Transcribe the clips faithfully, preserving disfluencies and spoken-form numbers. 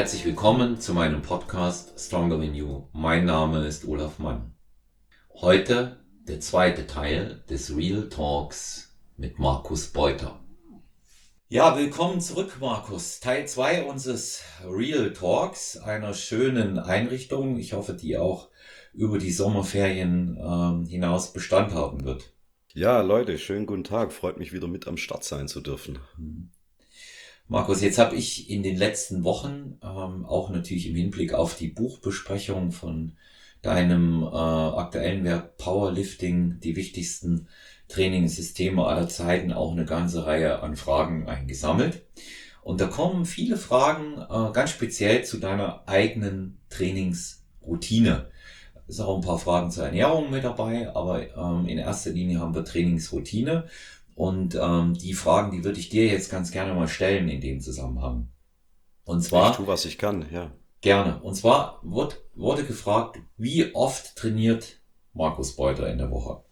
Herzlich willkommen zu meinem Podcast Stronger Than You. Mein Name ist Olaf Mann. Heute der zweite Teil des Real Talks mit Markus Beuter. Ja, willkommen zurück, Markus. Teil zwei unseres Real Talks, einer schönen Einrichtung. Ich hoffe, die auch über die Sommerferien ähm, hinaus Bestand haben wird. Ja, Leute, schönen guten Tag. Freut mich wieder mit am Start sein zu dürfen. Markus, jetzt habe ich in den letzten Wochen, ähm, auch natürlich im Hinblick auf die Buchbesprechung von deinem äh, aktuellen Werk Powerlifting, die wichtigsten Trainingssysteme aller Zeiten, auch eine ganze Reihe an Fragen eingesammelt. Und da kommen viele Fragen äh, ganz speziell zu deiner eigenen Trainingsroutine. Es sind auch ein paar Fragen zur Ernährung mit dabei, aber ähm, in erster Linie haben wir Trainingsroutine. Und ähm, die Fragen, die würde ich dir jetzt ganz gerne mal stellen in dem Zusammenhang. Und Ich zwar, tue, was ich kann, ja. gerne. Und zwar wird, wurde gefragt, wie oft trainiert Markus Beuter in der Woche?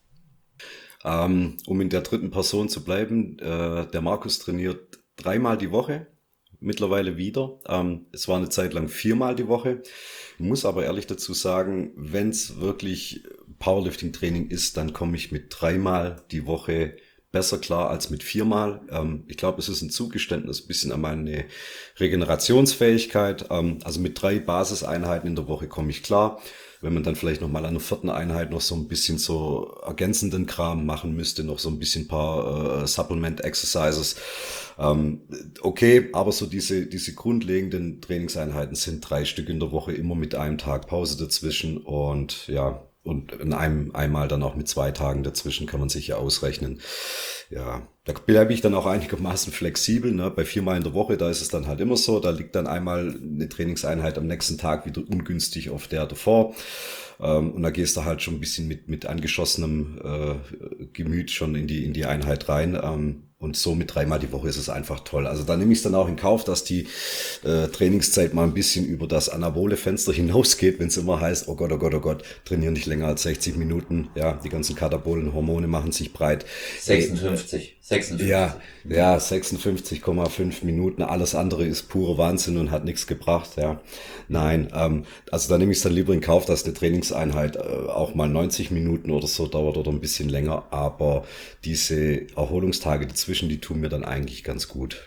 Ähm, um in der dritten Person zu bleiben, äh, der Markus trainiert dreimal die Woche, mittlerweile wieder. Ähm, es war eine Zeit lang viermal die Woche. Ich muss aber ehrlich dazu sagen, wenn es wirklich Powerlifting-Training ist, dann komme ich mit dreimal die Woche besser klar als mit viermal. Ähm, ich glaube, es ist ein Zugeständnis ein bisschen an meine Regenerationsfähigkeit. Ähm, also mit drei Basiseinheiten in der Woche komme ich klar. Wenn man dann vielleicht noch mal an der vierten Einheit noch so ein bisschen so ergänzenden Kram machen müsste, noch so ein bisschen paar äh, Supplement Exercises. Ähm, okay, aber so diese diese grundlegenden Trainingseinheiten sind drei Stück in der Woche, immer mit einem Tag Pause dazwischen und ja, und in einem einmal dann auch mit zwei Tagen dazwischen kann man sich ja ausrechnen. Ja, da bleibe ich dann auch einigermaßen flexibel, ne? Bei viermal in der Woche, da ist es dann halt immer so, da liegt dann einmal eine Trainingseinheit am nächsten Tag wieder ungünstig auf der davor. Ähm, und da gehst du halt schon ein bisschen mit mit angeschossenem äh, Gemüt schon in die in die Einheit rein. Ähm, und so mit dreimal die Woche ist es einfach toll. Also da nehme ich es dann auch in Kauf, dass die äh, Trainingszeit mal ein bisschen über das anabole Fenster hinausgeht, wenn es immer heißt, oh Gott, oh Gott, oh Gott, trainieren nicht länger als sechzig Minuten. Ja, die ganzen katabolen Hormone machen sich breit. sechsundfünfzig. sechsundfünfzig. Ja, ja, sechsundfünfzig Komma fünf Minuten. Alles andere ist purer Wahnsinn und hat nichts gebracht. Ja, nein. Ähm, also da nehme ich es dann lieber in Kauf, dass eine Trainingseinheit äh, auch mal neunzig Minuten oder so dauert oder ein bisschen länger. Aber diese Erholungstage dazwischen, die tun mir dann eigentlich ganz gut.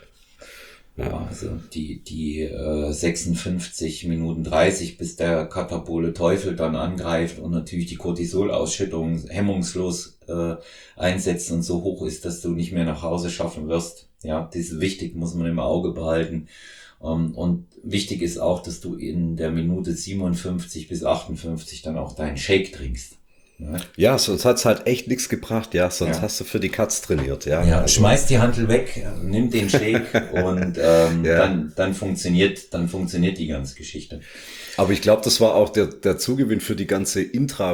Ja, also die, die äh, sechsundfünfzig Minuten dreißig, bis der katabole Teufel dann angreift und natürlich die Cortisolausschüttung hemmungslos äh, einsetzt und so hoch ist, dass du nicht mehr nach Hause schaffen wirst. Ja, das ist wichtig, muss man im Auge behalten. Ähm, und wichtig ist auch, dass du in der Minute siebenundfünfzig bis achtundfünfzig dann auch deinen Shake trinkst. Ja, Ja, sonst hat's halt echt nichts gebracht. Ja, sonst ja. hast du für die Katz trainiert. Ja, Ja, also, schmeiß die Hantel weg, nimm den Shake und ähm, ja. dann dann funktioniert dann funktioniert die ganze Geschichte. Aber ich glaube, das war auch der, der Zugewinn für die ganze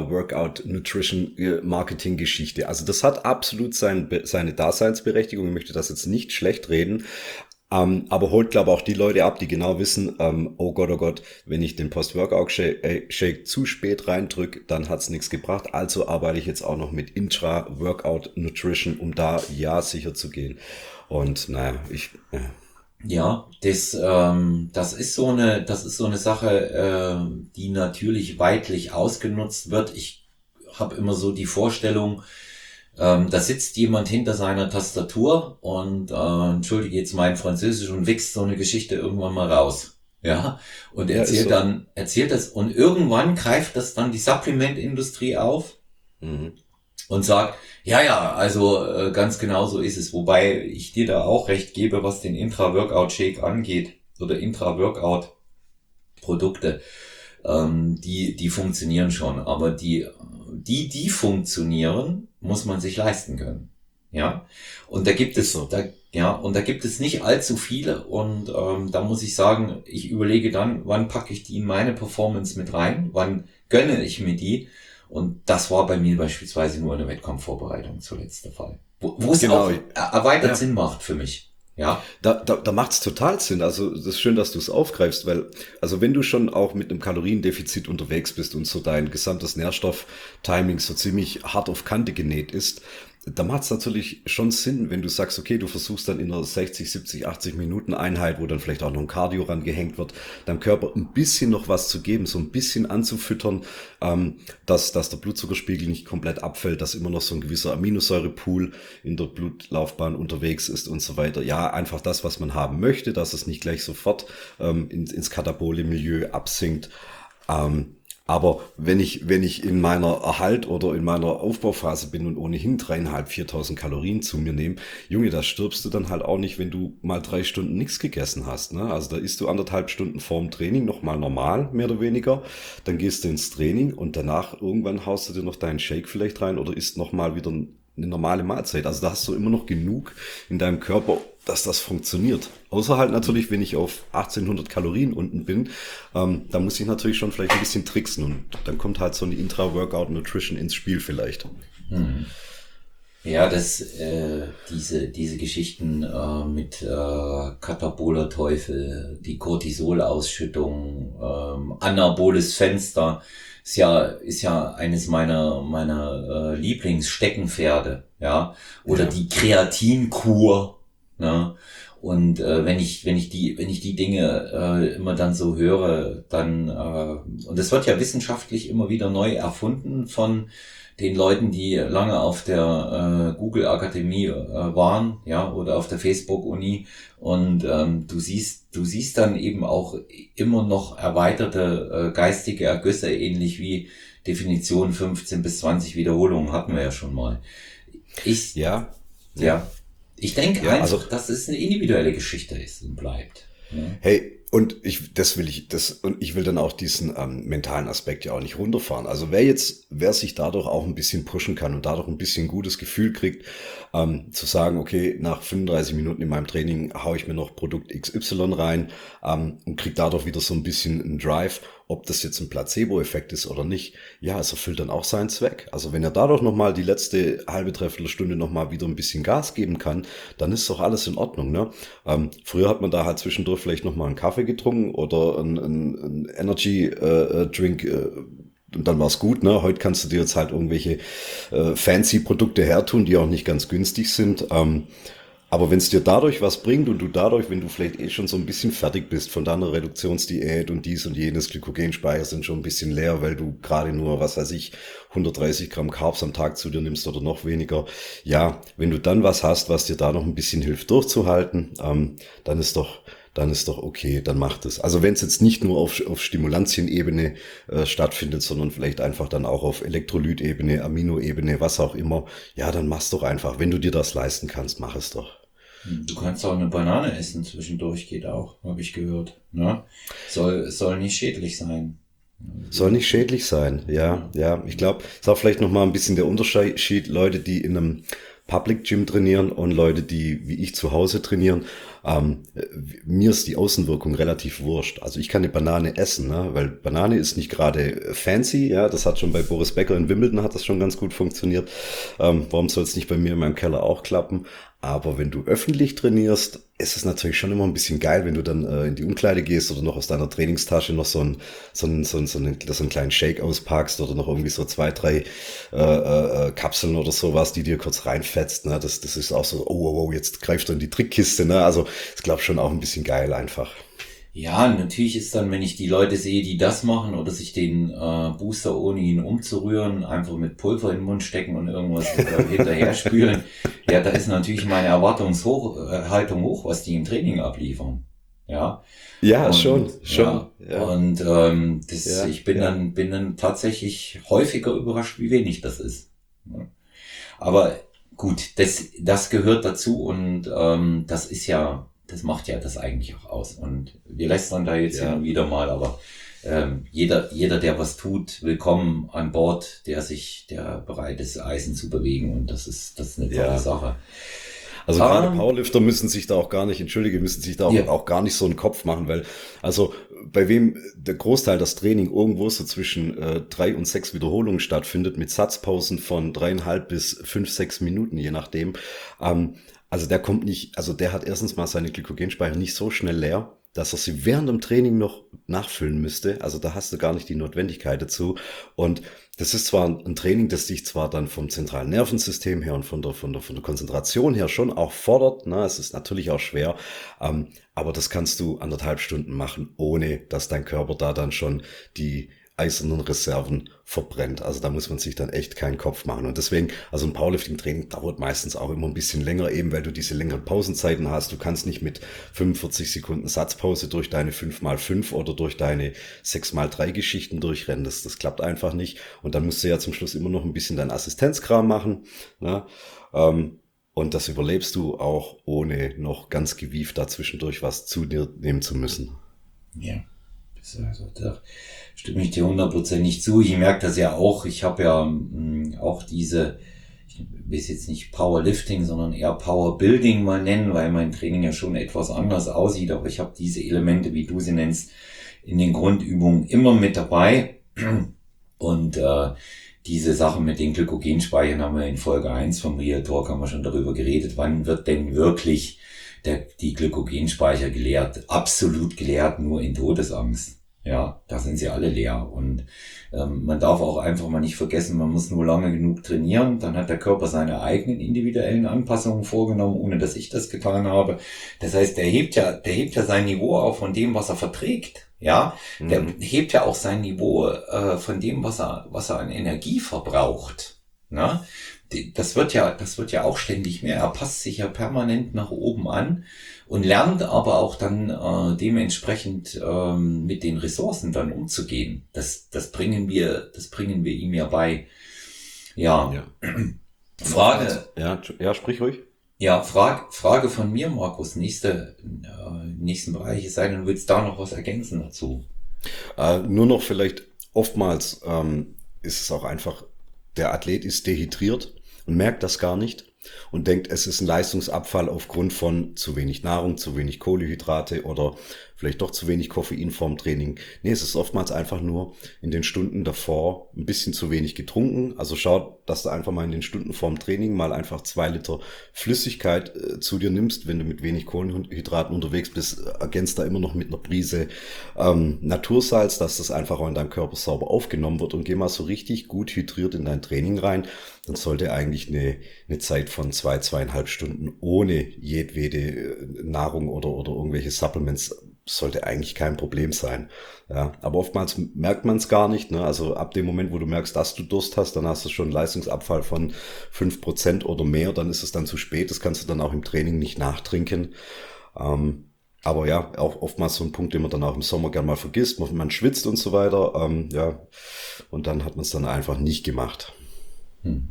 Intra-Workout-Nutrition-Marketing-Geschichte. Also das hat absolut sein, seine Daseinsberechtigung. Ich möchte das jetzt nicht schlecht reden. Ähm, aber holt, glaube ich, auch die Leute ab, die genau wissen, ähm, oh Gott, oh Gott, wenn ich den Post-Workout-Shake zu spät reindrück, dann hat's nichts gebracht. Also arbeite ich jetzt auch noch mit Intra-Workout-Nutrition, um da ja sicher zu gehen. Und naja, ich... Äh, Ja, das ähm, das ist so eine das ist so eine Sache, äh, die natürlich weitlich ausgenutzt wird. Ich habe immer so die Vorstellung, ähm, da sitzt jemand hinter seiner Tastatur und äh, entschuldige jetzt mein Französisch und wächst so eine Geschichte irgendwann mal raus. Ja, und ja, ist erzählt so. dann, erzählt das und irgendwann greift das dann die Supplement-Industrie auf Mhm. und sagt, ja, ja, also äh, ganz genau so ist es. Wobei ich dir da auch recht gebe, was den Intra-Workout-Shake angeht oder Intra-Workout-Produkte. Ähm, die, die funktionieren schon, aber die, die, die funktionieren, muss man sich leisten können. Ja, und da gibt Ist es, so. da, ja, und da gibt es nicht allzu viele und ähm, da muss ich sagen, ich überlege dann, wann packe ich die in meine Performance mit rein, wann gönne ich mir die und das war bei mir beispielsweise nur in der Wettkampfvorbereitung zuletzt der Fall, wo, wo es Genau. auch er- erweitert Ja. Sinn macht für mich. Ja, Da, da, da macht's total Sinn. Also das ist schön, dass du es aufgreifst, weil also wenn du schon auch mit einem Kaloriendefizit unterwegs bist und so dein gesamtes Nährstofftiming so ziemlich hart auf Kante genäht ist, Da macht es natürlich schon Sinn, wenn du sagst, okay, du versuchst dann in einer sechzig, siebzig, achtzig Minuten Einheit, wo dann vielleicht auch noch ein Cardio rangehängt wird, deinem Körper ein bisschen noch was zu geben, so ein bisschen anzufüttern, ähm, dass, dass der Blutzuckerspiegel nicht komplett abfällt, dass immer noch so ein gewisser Aminosäurepool in der Blutlaufbahn unterwegs ist und so weiter. Ja, einfach das, was man haben möchte, dass es nicht gleich sofort ähm, ins, ins katabole Milieu absinkt. Ähm, Aber wenn ich, wenn ich in meiner Erhalt- oder in meiner Aufbauphase bin und ohnehin dreieinhalb, viertausend Kalorien zu mir nehme, Junge, da stirbst du dann halt auch nicht, wenn du mal drei Stunden nichts gegessen hast, ne? Also da isst du anderthalb Stunden vorm Training nochmal normal, mehr oder weniger. Dann gehst du ins Training und danach irgendwann haust du dir noch deinen Shake vielleicht rein oder isst nochmal wieder eine normale Mahlzeit. Also da hast du immer noch genug in deinem Körper, dass das funktioniert. Außer halt natürlich, wenn ich auf achtzehnhundert Kalorien unten bin, ähm, da muss ich natürlich schon vielleicht ein bisschen tricksen und dann kommt halt so eine Intra-Workout-Nutrition ins Spiel vielleicht. Hm. Ja, das, äh, diese, diese Geschichten äh, mit äh, Kataboler Teufel, die Cortisolausschüttung, ähm, anaboles Fenster, ist ja, ist ja eines meiner, meiner äh, Lieblingssteckenpferde, ja, oder Ja. die Kreatinkur, ne? Und äh, wenn ich, wenn ich die, wenn ich die Dinge äh, immer dann so höre, dann äh, und es wird ja wissenschaftlich immer wieder neu erfunden von den Leuten, die lange auf der äh, Google Akademie äh, waren, ja, oder auf der Facebook Uni, und ähm, du siehst, du siehst dann eben auch immer noch erweiterte äh, geistige Ergüsse, ähnlich wie Definition fünfzehn bis zwanzig Wiederholungen hatten wir ja schon mal. Ich, Ja. ja, ich denke Ja, also einfach, dass es eine individuelle Geschichte ist und bleibt. Ja. hey, und ich, das will ich, das, und ich will dann auch diesen ähm, mentalen Aspekt ja auch nicht runterfahren. Also wer jetzt, wer sich dadurch auch ein bisschen pushen kann und dadurch ein bisschen gutes Gefühl kriegt, ähm, zu sagen, okay, nach fünfunddreißig Minuten in meinem Training haue ich mir noch Produkt X Y rein ähm, und kriege dadurch wieder so ein bisschen einen Drive, ob das jetzt ein Placebo-Effekt ist oder nicht. Ja, es erfüllt dann auch seinen Zweck. Also wenn er dadurch nochmal die letzte halbe, dreiviertel Stunde nochmal wieder ein bisschen Gas geben kann, dann ist doch alles in Ordnung, ne? Ähm, früher hat man da halt zwischendurch vielleicht nochmal einen Kaffee getrunken oder einen, einen, einen Energy-Drink äh, äh, und dann war's gut, ne? Heute kannst du dir jetzt halt irgendwelche äh, fancy Produkte hertun, die auch nicht ganz günstig sind. Ähm, aber wenn es dir dadurch was bringt und du dadurch, wenn du vielleicht eh schon so ein bisschen fertig bist von deiner Reduktionsdiät und dies und jenes, Glykogenspeicher sind schon ein bisschen leer, weil du gerade nur, was weiß ich, hundertdreißig Gramm Carbs am Tag zu dir nimmst oder noch weniger. Ja, wenn du dann was hast, was dir da noch ein bisschen hilft durchzuhalten, ähm, dann ist doch dann ist doch okay, dann macht es. Also wenn es jetzt nicht nur auf, auf Stimulantien-Ebene äh, stattfindet, sondern vielleicht einfach dann auch auf Elektrolytebene, Aminoebene, was auch immer, ja, dann mach's doch einfach. Wenn du dir das leisten kannst, mach es doch. Du kannst auch eine Banane essen zwischendurch, geht auch, habe ich gehört. Ne? Soll, soll nicht schädlich sein. Soll nicht schädlich sein, ja, ja. Ich glaube, es ist auch vielleicht nochmal ein bisschen der Unterschied, Leute, die in einem Public Gym trainieren und Leute, die wie ich zu Hause trainieren. Ähm, mir ist die Außenwirkung relativ wurscht. Also ich kann eine Banane essen, ne? Weil Banane ist nicht gerade fancy, ja, das hat schon bei Boris Becker in Wimbledon hat das schon ganz gut funktioniert. Ähm, warum soll es nicht bei mir in meinem Keller auch klappen? Aber wenn du öffentlich trainierst, ist es natürlich schon immer ein bisschen geil, wenn du dann äh, in die Umkleide gehst oder noch aus deiner Trainingstasche noch so ein so ein so ein so einen, so einen kleinen Shake auspackst oder noch irgendwie so zwei, drei äh, äh, Kapseln oder sowas, die dir kurz reinfetzt. Ne? Das das ist auch so, oh, oh, oh, jetzt greift du in die Trickkiste. Ne? Also ich glaube schon auch ein bisschen geil einfach. Ja, natürlich ist dann, wenn ich die Leute sehe, die das machen oder sich den äh, Booster, ohne ihn umzurühren, einfach mit Pulver in den Mund stecken und irgendwas äh, hinterher spülen, ja, da ist natürlich meine Erwartungshaltung hoch, was die im Training abliefern. Ja. Ja, Und, schon, schon. ja, Ja, und ähm, das, ja, ich bin ja. dann, bin dann tatsächlich häufiger überrascht, wie wenig das ist. Ja. Aber gut, das, das gehört dazu und ähm, das ist ja, das macht ja das eigentlich auch aus. Und wir lästern da jetzt Ja. hin und wieder mal, aber ähm, jeder, jeder, der was tut, willkommen an Bord, der sich, der bereit ist, Eisen zu bewegen. Und das ist, das ist eine tolle Ja. Sache. Also gerade Ähm, Powerlifter müssen sich da auch gar nicht, entschuldige, müssen sich da auch, Ja. auch gar nicht so einen Kopf machen, weil, also bei wem der Großteil das Training irgendwo so zwischen äh, drei und sechs Wiederholungen stattfindet, mit Satzpausen von dreieinhalb bis fünf, sechs Minuten, je nachdem. Ähm, also der kommt nicht, also der hat erstens mal seine Glykogenspeicher nicht so schnell leer. dass er sie während dem Training noch nachfüllen müsste. Also da hast du gar nicht die Notwendigkeit dazu. Und das ist zwar ein Training, das dich zwar dann vom zentralen Nervensystem her und von der, von der, von der Konzentration her schon auch fordert. Ne? Es ist natürlich auch schwer, ähm, aber das kannst du anderthalb Stunden machen, ohne dass dein Körper da dann schon die eisernen Reserven verbrennt. Also da muss man sich dann echt keinen Kopf machen. Und deswegen, also ein Powerlifting-Training dauert meistens auch immer ein bisschen länger, eben weil du diese längeren Pausenzeiten hast. Du kannst nicht mit fünfundvierzig Sekunden Satzpause durch deine fünf mal fünf oder durch deine sechs mal drei Geschichten durchrennen. Das, das klappt einfach nicht. Und dann musst du ja zum Schluss immer noch ein bisschen dein Assistenzkram machen. Ne? Ähm, und das überlebst du auch, ohne noch ganz gewieft dazwischendurch was zu dir nehmen zu müssen. Ja. Also da stimme ich dir hundertprozentig zu. Ich merke das ja auch. Ich habe ja mh, auch diese, ich will es jetzt nicht Powerlifting, sondern eher Powerbuilding mal nennen, weil mein Training ja schon etwas anders aussieht. Aber ich habe diese Elemente, wie du sie nennst, in den Grundübungen immer mit dabei. Und äh, diese Sachen mit den Glykogenspeichern haben wir in Folge eins vom Real Talk haben wir schon darüber geredet. Wann wird denn wirklich der, die Glykogenspeicher geleert? Absolut geleert, nur in Todesangst. Ja, da sind sie alle leer. Und ähm, man darf auch einfach mal nicht vergessen, man muss nur lange genug trainieren, dann hat der Körper seine eigenen individuellen Anpassungen vorgenommen, ohne dass ich das getan habe. Das heißt, der hebt ja, der hebt ja sein Niveau auch von dem, was er verträgt. Ja, mhm. Der hebt ja auch sein Niveau äh, von dem, was er, was er an Energie verbraucht. Na? Das wird ja, das wird ja auch ständig mehr. Er passt sich ja permanent nach oben an und lernt aber auch dann äh, dementsprechend ähm, mit den Ressourcen dann umzugehen. Das, das bringen wir, das bringen wir ihm ja bei. Ja. ja. Frage. Ja, ja, sprich ruhig. Ja, Frage, Frage von mir, Markus. Nächste, äh, nächsten Bereich, es sei denn, du willst da noch was ergänzen dazu. Äh, nur noch vielleicht oftmals ähm, ist es auch einfach, der Athlet ist dehydriert und merkt das gar nicht und denkt, es ist ein Leistungsabfall aufgrund von zu wenig Nahrung, zu wenig Kohlenhydrate oder vielleicht doch zu wenig Koffein vorm Training. Nee, es ist oftmals einfach nur in den Stunden davor ein bisschen zu wenig getrunken. Also schau, dass du einfach mal in den Stunden vorm Training mal einfach zwei Liter Flüssigkeit äh, zu dir nimmst. Wenn du mit wenig Kohlenhydraten unterwegs bist, ergänzt da immer noch mit einer Prise ähm, Natursalz, dass das einfach auch in deinem Körper sauber aufgenommen wird und geh mal so richtig gut hydriert in dein Training rein. Dann sollte eigentlich eine, eine Zeit von zwei, zweieinhalb Stunden ohne jedwede Nahrung oder, oder irgendwelche Supplements sollte eigentlich kein Problem sein. Ja, aber oftmals merkt man es gar nicht. Ne? Also ab dem Moment, wo du merkst, dass du Durst hast, dann hast du schon einen Leistungsabfall von fünf Prozent oder mehr. Dann ist es dann zu spät. Das kannst du dann auch im Training nicht nachtrinken. Ähm, aber ja, auch oftmals so ein Punkt, den man dann auch im Sommer gerne mal vergisst. Man, man schwitzt und so weiter. Ähm, ja, und dann hat man es dann einfach nicht gemacht. Hm.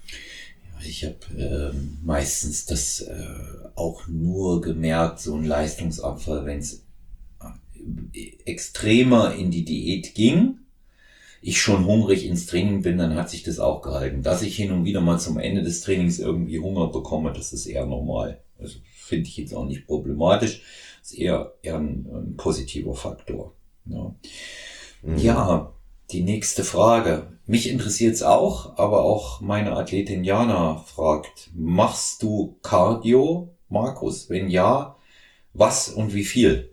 Ich habe äh, meistens das äh, auch nur gemerkt, so ein Leistungsabfall, wenn es extremer in die Diät ging, ich schon hungrig ins Training bin, dann hat sich das auch gehalten. Dass ich hin und wieder mal zum Ende des Trainings irgendwie Hunger bekomme, das ist eher normal. Also finde ich jetzt auch nicht problematisch. Das ist eher, eher ein, ein positiver Faktor. Ja. Mhm. Ja, die nächste Frage. Mich interessiert es auch, aber auch meine Athletin Jana fragt, machst du Cardio, Markus? Wenn ja, was und wie viel?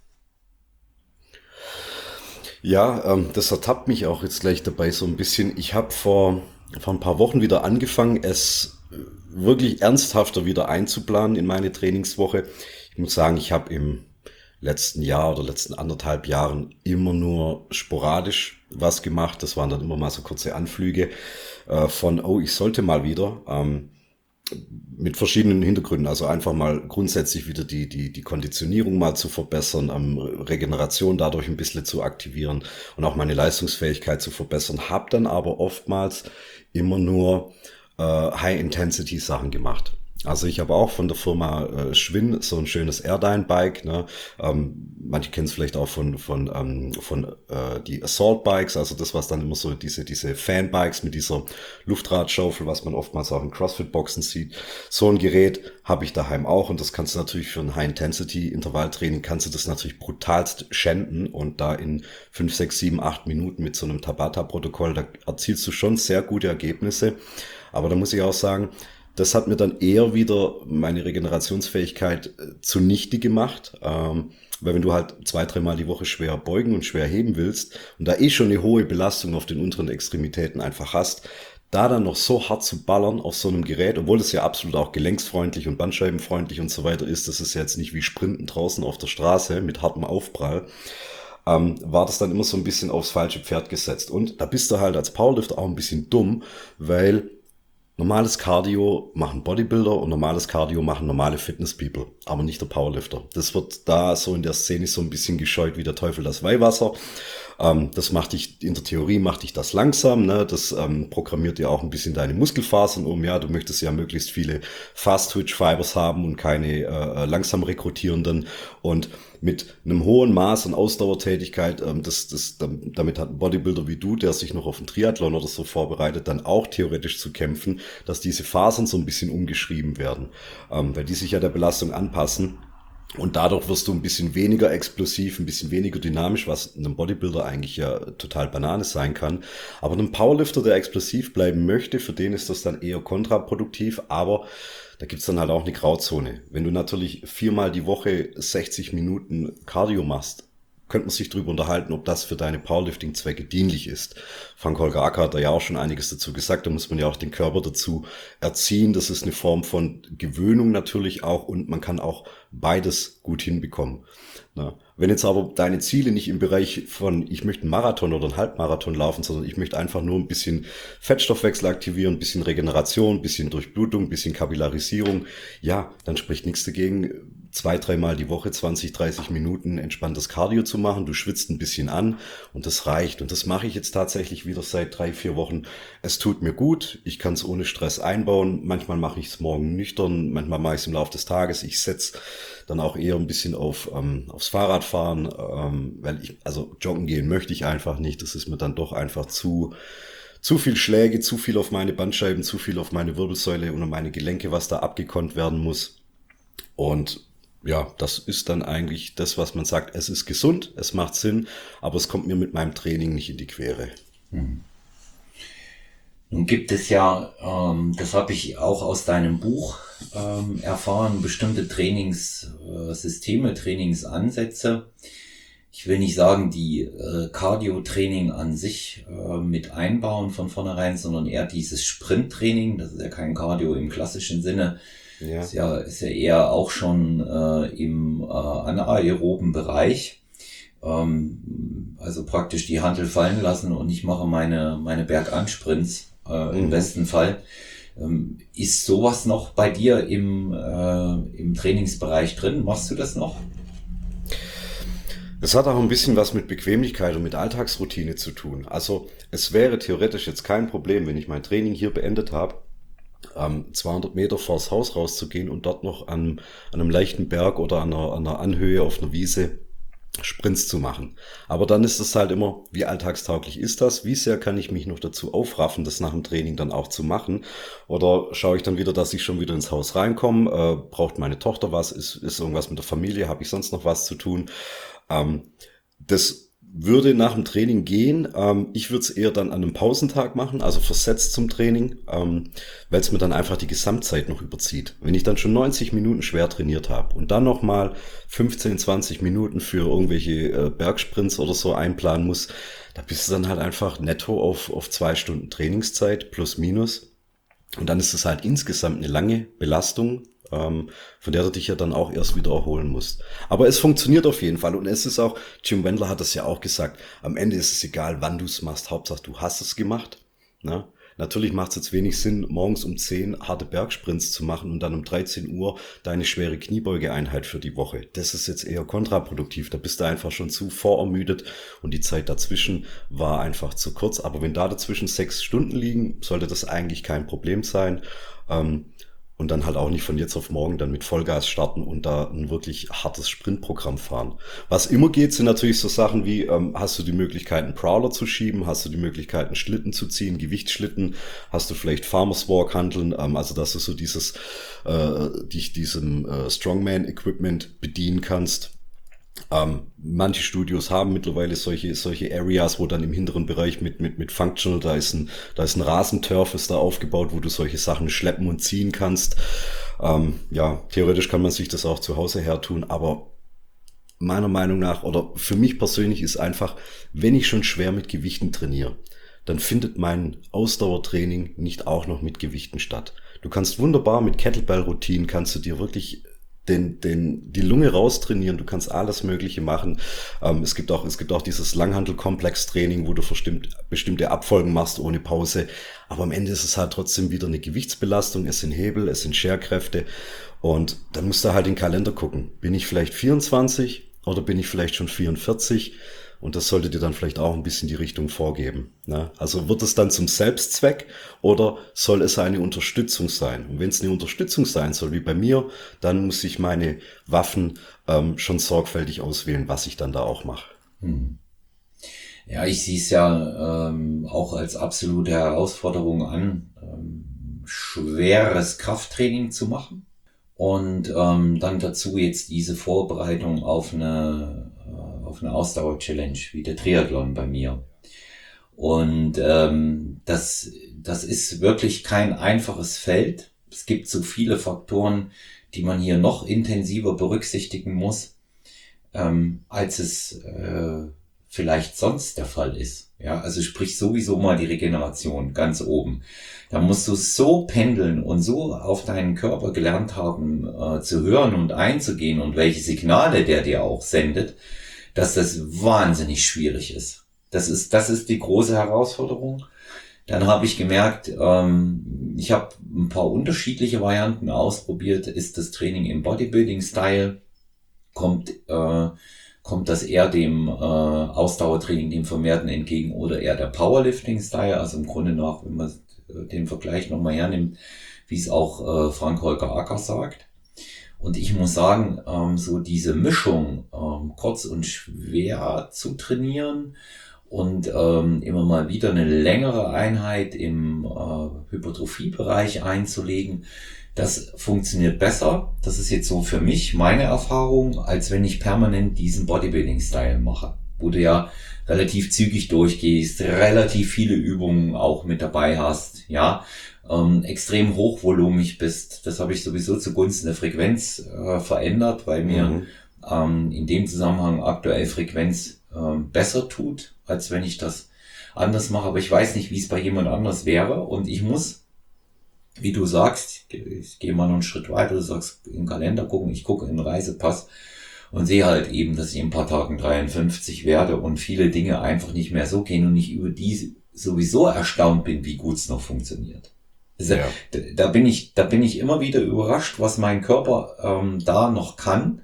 Ja, ähm, das ertappt mich auch jetzt gleich dabei so ein bisschen. Ich habe vor, vor ein paar Wochen wieder angefangen, es wirklich ernsthafter wieder einzuplanen in meine Trainingswoche. Ich muss sagen, ich habe im letzten Jahr oder letzten anderthalb Jahren immer nur sporadisch was gemacht. Das waren dann immer mal so kurze Anflüge äh, von, oh, ich sollte mal wieder. Ähm, mit verschiedenen Hintergründen, also einfach mal grundsätzlich wieder die die die Konditionierung mal zu verbessern, ähm, Regeneration dadurch ein bisschen zu aktivieren und auch meine Leistungsfähigkeit zu verbessern, habe dann aber oftmals immer nur äh, High-Intensity-Sachen gemacht. Also ich habe auch von der Firma äh, Schwinn so ein schönes Airdyne-Bike. Ne? Ähm, manche kennen es vielleicht auch von von ähm, von äh, die Assault-Bikes, also das, was dann immer so diese diese Fan-Bikes mit dieser Luftradschaufeln, was man oftmals auch in CrossFit-Boxen sieht. So ein Gerät habe ich daheim auch und das kannst du natürlich für ein High-Intensity-Intervalltraining kannst du das natürlich brutalst schänden und da in fünf, sechs, sieben, acht Minuten mit so einem Tabata-Protokoll, da erzielst du schon sehr gute Ergebnisse. Aber da muss ich auch sagen, Das hat mir dann eher wieder meine Regenerationsfähigkeit äh, zunichte gemacht, ähm, weil wenn du halt zwei, dreimal die Woche schwer beugen und schwer heben willst und da eh schon eine hohe Belastung auf den unteren Extremitäten einfach hast, da dann noch so hart zu ballern auf so einem Gerät, obwohl es ja absolut auch gelenksfreundlich und bandscheibenfreundlich und so weiter ist, das ist ja jetzt nicht wie Sprinten draußen auf der Straße mit hartem Aufprall, ähm, war das dann immer so ein bisschen aufs falsche Pferd gesetzt. Und da bist du halt als Powerlifter auch ein bisschen dumm, weil normales Cardio machen Bodybuilder und normales Cardio machen normale Fitness-People, aber nicht der Powerlifter. Das wird da so in der Szene so ein bisschen gescheut wie der Teufel das Weihwasser. Ähm, das macht dich, in der Theorie macht dich das langsam, ne? Das ähm, programmiert dir auch ein bisschen deine Muskelfasern um. Ja, du möchtest ja möglichst viele Fast-Twitch-Fibers haben und keine äh, langsam rekrutierenden. Und mit einem hohen Maß an Ausdauertätigkeit, ähm, das, das, damit hat ein Bodybuilder wie du, der sich noch auf einen Triathlon oder so vorbereitet, dann auch theoretisch zu kämpfen, dass diese Fasern so ein bisschen umgeschrieben werden, ähm, weil die sich ja der Belastung anpassen. Und dadurch wirst du ein bisschen weniger explosiv, ein bisschen weniger dynamisch, was einem Bodybuilder eigentlich ja total Banane sein kann. Aber einem Powerlifter, der explosiv bleiben möchte, für den ist das dann eher kontraproduktiv, aber da gibt's dann halt auch eine Grauzone. Wenn du natürlich viermal die Woche sechzig Minuten Cardio machst, könnte man sich darüber unterhalten, ob das für deine Powerlifting-Zwecke dienlich ist. Frank-Holger Acker hat da ja auch schon einiges dazu gesagt, da muss man ja auch den Körper dazu erziehen. Das ist eine Form von Gewöhnung natürlich auch und man kann auch beides gut hinbekommen. Na, wenn jetzt aber deine Ziele nicht im Bereich von, ich möchte einen Marathon oder einen Halbmarathon laufen, sondern ich möchte einfach nur ein bisschen Fettstoffwechsel aktivieren, ein bisschen Regeneration, ein bisschen Durchblutung, ein bisschen Kapillarisierung, ja, dann spricht nichts dagegen, zwei, dreimal die Woche, zwanzig, dreißig Minuten entspanntes Cardio zu machen. Du schwitzt ein bisschen an und das reicht. Und das mache ich jetzt tatsächlich wieder seit drei, vier Wochen. Es tut mir gut. Ich kann es ohne Stress einbauen. Manchmal mache ich es morgen nüchtern, manchmal mache ich es im Laufe des Tages. Ich setze dann auch eher ein bisschen auf ähm, aufs Fahrradfahren, ähm, weil ich, also joggen gehen möchte ich einfach nicht. Das ist mir dann doch einfach zu zu viel Schläge, zu viel auf meine Bandscheiben, zu viel auf meine Wirbelsäule und meine Gelenke, was da abgekonnt werden muss. Und ja, das ist dann eigentlich das, was man sagt, es ist gesund, es macht Sinn, aber es kommt mir mit meinem Training nicht in die Quere. Hm. Nun gibt es ja, ähm, das habe ich auch aus deinem Buch ähm, erfahren, bestimmte Trainingssysteme, Trainingsansätze. Ich will nicht sagen, die äh, Cardio-Training an sich äh, mit einbauen von vornherein, sondern eher dieses Sprint-Training, das ist ja kein Cardio im klassischen Sinne. Ja. Ist ja, ist ja eher auch schon äh, im äh, anaeroben Bereich. Ähm, also praktisch die Hantel fallen lassen und ich mache meine, meine Bergansprints äh, mhm. im besten Fall. Ähm, ist sowas noch bei dir im, äh, im Trainingsbereich drin? Machst du das noch? Es hat auch ein bisschen was mit Bequemlichkeit und mit Alltagsroutine zu tun. Also es wäre theoretisch jetzt kein Problem, wenn ich mein Training hier beendet habe, Ähm, zweihundert Meter vors Haus rauszugehen und dort noch an, an einem leichten Berg oder an einer, an einer Anhöhe auf einer Wiese Sprints zu machen. Aber dann ist es halt immer, wie alltagstauglich ist das? Wie sehr kann ich mich noch dazu aufraffen, das nach dem Training dann auch zu machen? Oder schaue ich dann wieder, dass ich schon wieder ins Haus reinkomme? Äh, braucht meine Tochter was? Ist, ist irgendwas mit der Familie? Habe ich sonst noch was zu tun? Ähm, das würde nach dem Training gehen. Ähm, ich würde es eher dann an einem Pausentag machen, also versetzt zum Training, ähm, weil es mir dann einfach die Gesamtzeit noch überzieht. Wenn ich dann schon neunzig Minuten schwer trainiert habe und dann nochmal fünfzehn, zwanzig Minuten für irgendwelche äh, Bergsprints oder so einplanen muss, da bist du dann halt einfach netto auf, auf zwei Stunden Trainingszeit plus minus. Und dann ist es halt insgesamt eine lange Belastung, ähm, von der du dich ja dann auch erst wieder erholen musst. Aber es funktioniert auf jeden Fall und es ist auch, Jim Wendler hat das ja auch gesagt, am Ende ist es egal, wann du es machst, Hauptsache du hast es gemacht. Ne? Natürlich macht es jetzt wenig Sinn, morgens um zehn harte Bergsprints zu machen und dann um dreizehn Uhr deine schwere Kniebeugeeinheit für die Woche. Das ist jetzt eher kontraproduktiv, da bist du einfach schon zu vorermüdet und die Zeit dazwischen war einfach zu kurz. Aber wenn da dazwischen sechs Stunden liegen, sollte das eigentlich kein Problem sein. Ähm, Und dann halt auch nicht von jetzt auf morgen dann mit Vollgas starten und da ein wirklich hartes Sprintprogramm fahren. Was immer geht, sind natürlich so Sachen wie, ähm, hast du die Möglichkeit, einen Prowler zu schieben? Hast du die Möglichkeit, einen Schlitten zu ziehen, Gewichtsschlitten? Hast du vielleicht Farmers Walk handeln? Ähm, also, dass du so dieses, äh, dich diesem äh, Strongman-Equipment bedienen kannst. Ähm, manche Studios haben mittlerweile solche, solche Areas, wo dann im hinteren Bereich mit, mit, mit Functional, da ist ein, da ist ein Rasenturf, ist da aufgebaut, wo du solche Sachen schleppen und ziehen kannst. Ähm, ja, theoretisch kann man sich das auch zu Hause her tun, aber meiner Meinung nach, oder für mich persönlich ist einfach, wenn ich schon schwer mit Gewichten trainiere, dann findet mein Ausdauertraining nicht auch noch mit Gewichten statt. Du kannst wunderbar mit Kettlebell-Routinen, kannst du dir wirklich den, den, die Lunge raustrainieren, du kannst alles Mögliche machen. Ähm, es gibt auch, es gibt auch dieses Langhantel-Komplex-Training, wo du bestimmt, bestimmte Abfolgen machst ohne Pause. Aber am Ende ist es halt trotzdem wieder eine Gewichtsbelastung, es sind Hebel, es sind Scherkräfte. Und dann musst du halt in den Kalender gucken. Bin ich vielleicht vierundzwanzig oder bin ich vielleicht schon vierundvierzig? Und das sollte dir dann vielleicht auch ein bisschen die Richtung vorgeben. Ne? Also wird es dann zum Selbstzweck oder soll es eine Unterstützung sein? Und wenn es eine Unterstützung sein soll, wie bei mir, dann muss ich meine Waffen ähm, schon sorgfältig auswählen, was ich dann da auch mache. Hm. Ja, ich sehe es ja ähm, auch als absolute Herausforderung an, ähm, schweres Krafttraining zu machen. Und ähm, dann dazu jetzt diese Vorbereitung auf eine äh, auf eine Ausdauer-Challenge wie der Triathlon bei mir. Und ähm, das das ist wirklich kein einfaches Feld. Es gibt so viele Faktoren, die man hier noch intensiver berücksichtigen muss, ähm, als es äh, vielleicht sonst der Fall ist. Ja, also sprich sowieso mal die Regeneration ganz oben. Da musst du so pendeln und so auf deinen Körper gelernt haben äh, zu hören und einzugehen und welche Signale der dir auch sendet, dass das wahnsinnig schwierig ist. Das ist das ist die große Herausforderung. Dann habe ich gemerkt, ähm, ich habe ein paar unterschiedliche Varianten ausprobiert. Ist das Training im Bodybuilding-Style? Kommt äh, kommt das eher dem äh, Ausdauertraining, dem Vermehrten entgegen oder eher der Powerlifting-Style? Also im Grunde nach, wenn man den Vergleich nochmal hernimmt, wie es auch äh, Frank-Holger Acker sagt. Und ich muss sagen, ähm, so diese Mischung, ähm, kurz und schwer zu trainieren und ähm, immer mal wieder eine längere Einheit im äh, Hypertrophie-Bereich einzulegen, das funktioniert besser. Das ist jetzt so für mich meine Erfahrung, als wenn ich permanent diesen Bodybuilding-Style mache, wo du ja relativ zügig durchgehst, relativ viele Übungen auch mit dabei hast, ja, ähm, extrem hochvolumig bist. Das habe ich sowieso zugunsten der Frequenz äh, verändert, weil mir mhm. ähm, in dem Zusammenhang aktuell Frequenz ähm, besser tut, als wenn ich das anders mache. Aber ich weiß nicht, wie es bei jemand anders wäre. Und ich muss, wie du sagst, ich gehe mal noch einen Schritt weiter, du sagst, im Kalender gucken, ich gucke in den Reisepass und sehe halt eben, dass ich in ein paar Tagen dreiundfünfzig werde und viele Dinge einfach nicht mehr so gehen und ich über die sowieso erstaunt bin, wie gut es noch funktioniert. Also, ja. da, da bin ich, da bin ich immer wieder überrascht, was mein Körper ähm, da noch kann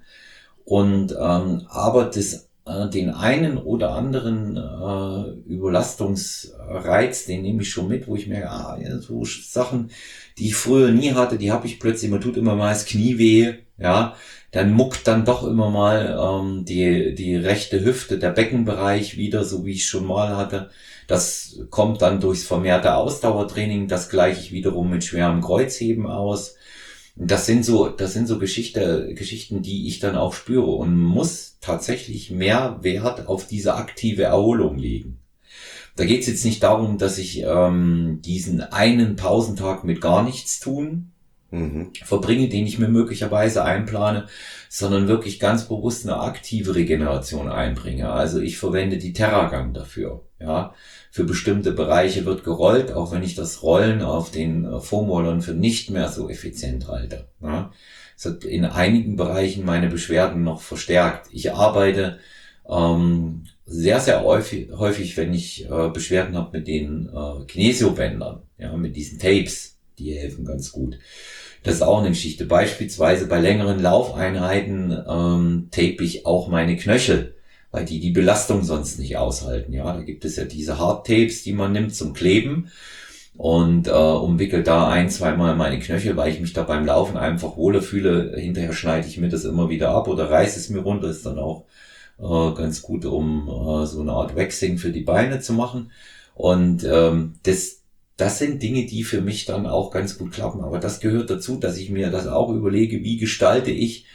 und ähm, aber das äh, den einen oder anderen äh, Überlastungsreiz, den nehme ich schon mit, wo ich merke, ah, ja, so Sachen, die ich früher nie hatte, die habe ich plötzlich, mir tut immer mal das Knie weh, ja, dann muckt dann doch immer mal ähm, die die rechte Hüfte, der Beckenbereich wieder, so wie ich schon mal hatte. Das kommt dann durchs vermehrte Ausdauertraining, das gleiche ich wiederum mit schwerem Kreuzheben aus. Das sind so, das sind so Geschichte, Geschichten, die ich dann auch spüre und muss tatsächlich mehr Wert auf diese aktive Erholung legen. Da geht es jetzt nicht darum, dass ich ähm, diesen einen Pausentag mit gar nichts tun mhm. verbringe, den ich mir möglicherweise einplane, sondern wirklich ganz bewusst eine aktive Regeneration einbringe. Also ich verwende die Terragang dafür. Ja, für bestimmte Bereiche wird gerollt, auch wenn ich das Rollen auf den Foamrollern für nicht mehr so effizient halte. Ja, es hat in einigen Bereichen meine Beschwerden noch verstärkt. Ich arbeite ähm, sehr, sehr häufig, häufig, wenn ich äh, Beschwerden habe mit den äh, Kinesiobändern, ja, mit diesen Tapes, die helfen ganz gut. Das ist auch eine Geschichte. Beispielsweise bei längeren Laufeinheiten ähm, tape ich auch meine Knöchel, weil die die Belastung sonst nicht aushalten. Ja, da gibt es ja diese Hardtapes, die man nimmt zum Kleben und äh, umwickelt da ein, zweimal meine Knöchel, weil ich mich da beim Laufen einfach wohler fühle. Hinterher schneide ich mir das immer wieder ab oder reiße es mir runter. Ist dann auch äh, ganz gut, um äh, so eine Art Waxing für die Beine zu machen. Und ähm, das Das sind Dinge, die für mich dann auch ganz gut klappen. Aber das gehört dazu, dass ich mir das auch überlege, wie gestalte ich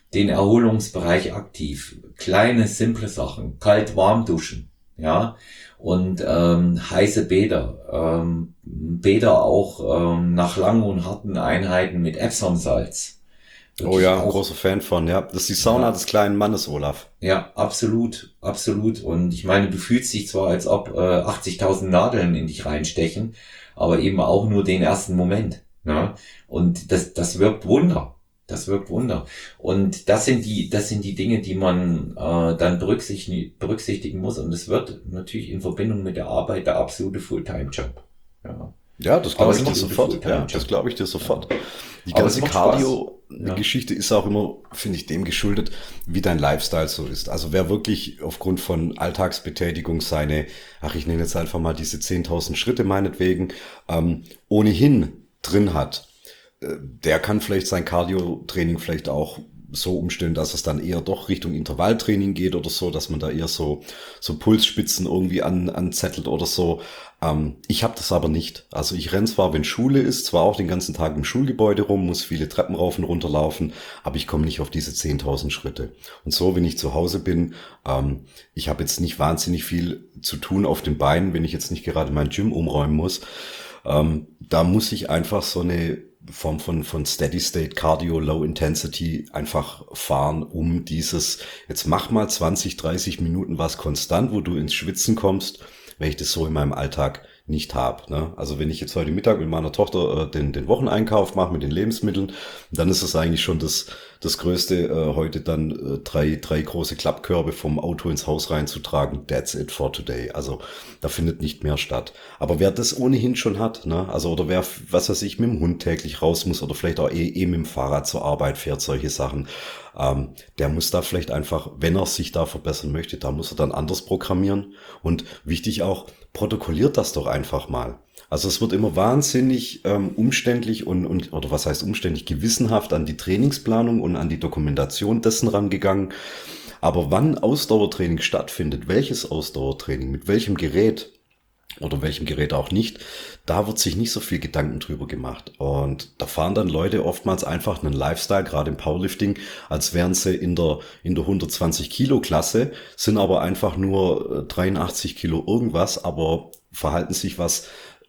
den Erholungsbereich aktiv. Kleine, simple Sachen. Kalt-warm duschen. Ja. Und ähm, heiße Bäder. Ähm, Bäder auch ähm, nach langen und harten Einheiten mit Epsom-Salz. Oh Wirklich ja, auch. großer Fan von, ja. Das ist die Sauna Ja, des kleinen Mannes, Olaf. ja, absolut, absolut. Und ich meine, du fühlst dich zwar, als ob äh, achtzigtausend Nadeln in dich reinstechen, aber eben auch nur den ersten Moment. Ne? Und das, das wirkt Wunder. Das wirkt Wunder. Und das sind die, das sind die Dinge, die man äh, dann berücksichtigen, berücksichtigen muss. Und es wird natürlich in Verbindung mit der Arbeit der absolute Fulltime-Job. Ja. Ja, das Aber glaube es ich dir macht einen sofort. Ja, Fulltime-Job. das glaube ich dir Ja. sofort. Die Aber es ganze macht Spaß. Ja. Cardio-Geschichte ist auch immer, finde ich, dem geschuldet, wie dein Lifestyle so ist. Also wer wirklich aufgrund von Alltagsbetätigung seine, ach, ich nenne jetzt einfach mal diese zehntausend Schritte meinetwegen, ähm, ohnehin drin hat, äh, der kann vielleicht sein Cardio-Training vielleicht auch so umstellen, dass es dann eher doch Richtung Intervalltraining geht oder so, dass man da eher so so Pulsspitzen irgendwie an, anzettelt oder so. Ähm, ich habe das aber nicht. Also ich renn zwar, wenn Schule ist, zwar auch den ganzen Tag im Schulgebäude rum, muss viele Treppen rauf und runter laufen, aber ich komme nicht auf diese zehntausend Schritte. Und so, wenn ich zu Hause bin, ähm, ich habe jetzt nicht wahnsinnig viel zu tun auf den Beinen, wenn ich jetzt nicht gerade mein Gym umräumen muss. Ähm, da muss ich einfach so eine Form von, von Steady State Cardio, Low Intensity einfach fahren, um dieses, jetzt mach mal zwanzig, dreißig Minuten was konstant, wo du ins Schwitzen kommst, wenn ich das so in meinem Alltag nicht habe. Ne? Also wenn ich jetzt heute Mittag mit meiner Tochter äh, den, den Wocheneinkauf mache mit den Lebensmitteln, dann ist es eigentlich schon das, das Größte, äh, heute dann äh, drei, drei große Klappkörbe vom Auto ins Haus reinzutragen. That's it for today. Also da findet nicht mehr statt. Aber wer das ohnehin schon hat, ne? Also oder wer, was weiß ich, mit dem Hund täglich raus muss oder vielleicht auch eh, eh mit dem Fahrrad zur Arbeit fährt, solche Sachen, ähm, der muss da vielleicht einfach, wenn er sich da verbessern möchte, da muss er dann anders programmieren. Und wichtig auch, protokolliert das doch einfach mal. Also es wird immer wahnsinnig ähm, umständlich und, und, oder was heißt umständlich, gewissenhaft an die Trainingsplanung und an die Dokumentation dessen rangegangen. Aber wann Ausdauertraining stattfindet, welches Ausdauertraining, mit welchem Gerät oder welchem Gerät auch nicht, da wird sich nicht so viel Gedanken drüber gemacht. Und da fahren dann Leute oftmals einfach einen Lifestyle, gerade im Powerlifting, als wären sie in der, in der hundertzwanzig Kilo Klasse, sind aber einfach nur dreiundachtzig Kilo irgendwas, aber verhalten sich, was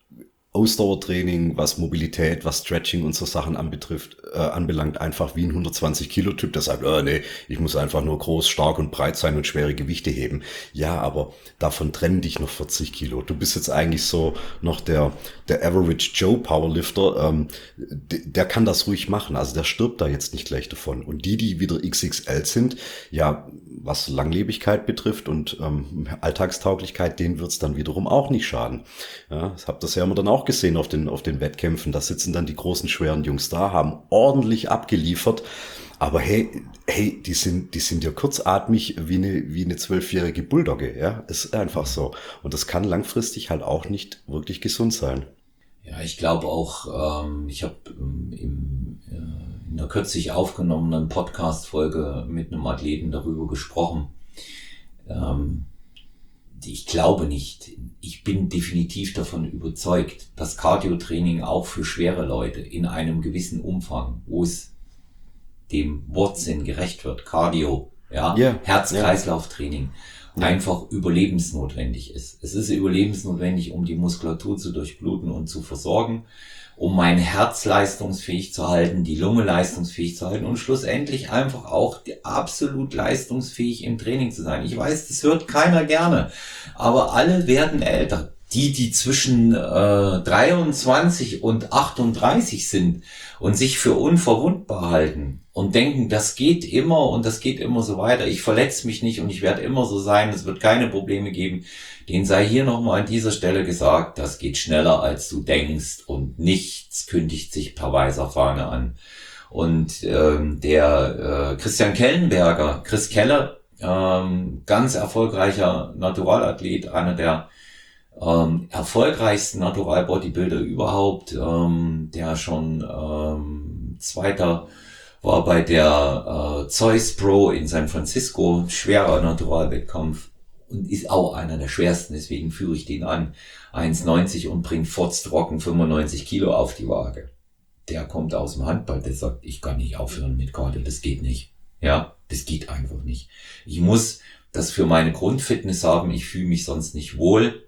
Ausdauertraining, was Mobilität, was Stretching und so Sachen anbetrifft, äh, anbelangt, einfach wie ein hundertzwanzig Kilo Typ, der sagt, oh, nee, ich muss einfach nur groß, stark und breit sein und schwere Gewichte heben. Ja, aber davon trennen dich noch vierzig Kilo. Du bist jetzt eigentlich so noch der, der Average Joe Powerlifter, ähm, der, der kann das ruhig machen. Also der stirbt da jetzt nicht gleich davon. Und die, die wieder X X L sind, ja, was Langlebigkeit betrifft und ähm, Alltagstauglichkeit, denen wird's dann wiederum auch nicht schaden. Ja, das habt das ja immer dann auch gesehen auf den, auf den Wettkämpfen. Da sitzen dann die großen, schweren Jungs da, haben ordentlich abgeliefert. Aber hey, hey, die sind, die sind ja kurzatmig wie eine, wie eine zwölfjährige Bulldogge, ja. Ist einfach so. Und das kann langfristig halt auch nicht wirklich gesund sein. Ja, ich glaube auch, ähm, ich habe ähm, im, äh, in einer kürzlich aufgenommenen Podcast-Folge mit einem Athleten darüber gesprochen. Ähm, ich glaube nicht, ich bin definitiv davon überzeugt, dass Cardio-Training auch für schwere Leute in einem gewissen Umfang, wo es dem Wortsinn gerecht wird, Cardio, ja, Ja, Herz-Kreislauf-Training, Ja. einfach überlebensnotwendig ist. Es ist überlebensnotwendig, um die Muskulatur zu durchbluten und zu versorgen, um mein Herz leistungsfähig zu halten, die Lunge leistungsfähig zu halten und schlussendlich einfach auch absolut leistungsfähig im Training zu sein. Ich weiß, das hört keiner gerne, aber alle werden älter. Die, die zwischen äh, dreiundzwanzig und achtunddreißig sind und sich für unverwundbar halten und denken, das geht immer und das geht immer so weiter. Ich verletze mich nicht und ich werde immer so sein, es wird keine Probleme geben. Denen sei hier nochmal an dieser Stelle gesagt, das geht schneller als du denkst und nichts kündigt sich per weißer Fahne an. Und ähm, der äh, Christian Kellenberger, Chris Keller, ähm, ganz erfolgreicher Naturalathlet, einer der ähm, erfolgreichsten Natural-Bodybuilder überhaupt, ähm, der schon ähm, Zweiter war bei der äh, Zeus Pro in San Francisco, schwerer Naturalwettkampf und ist auch einer der schwersten, deswegen führe ich den an, eins neunzig und bringt furztrocken fünfundneunzig Kilo auf die Waage. Der kommt aus dem Handball, der sagt, ich kann nicht aufhören mit Cardio, das geht nicht. Ja, das geht einfach nicht. Ich muss das für meine Grundfitness haben, ich fühle mich sonst nicht wohl.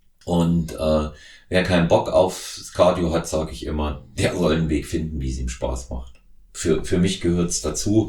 Und äh, wer keinen Bock aufs Cardio hat, sage ich immer, der soll einen Weg finden, wie es ihm Spaß macht. Für, für mich gehört's dazu.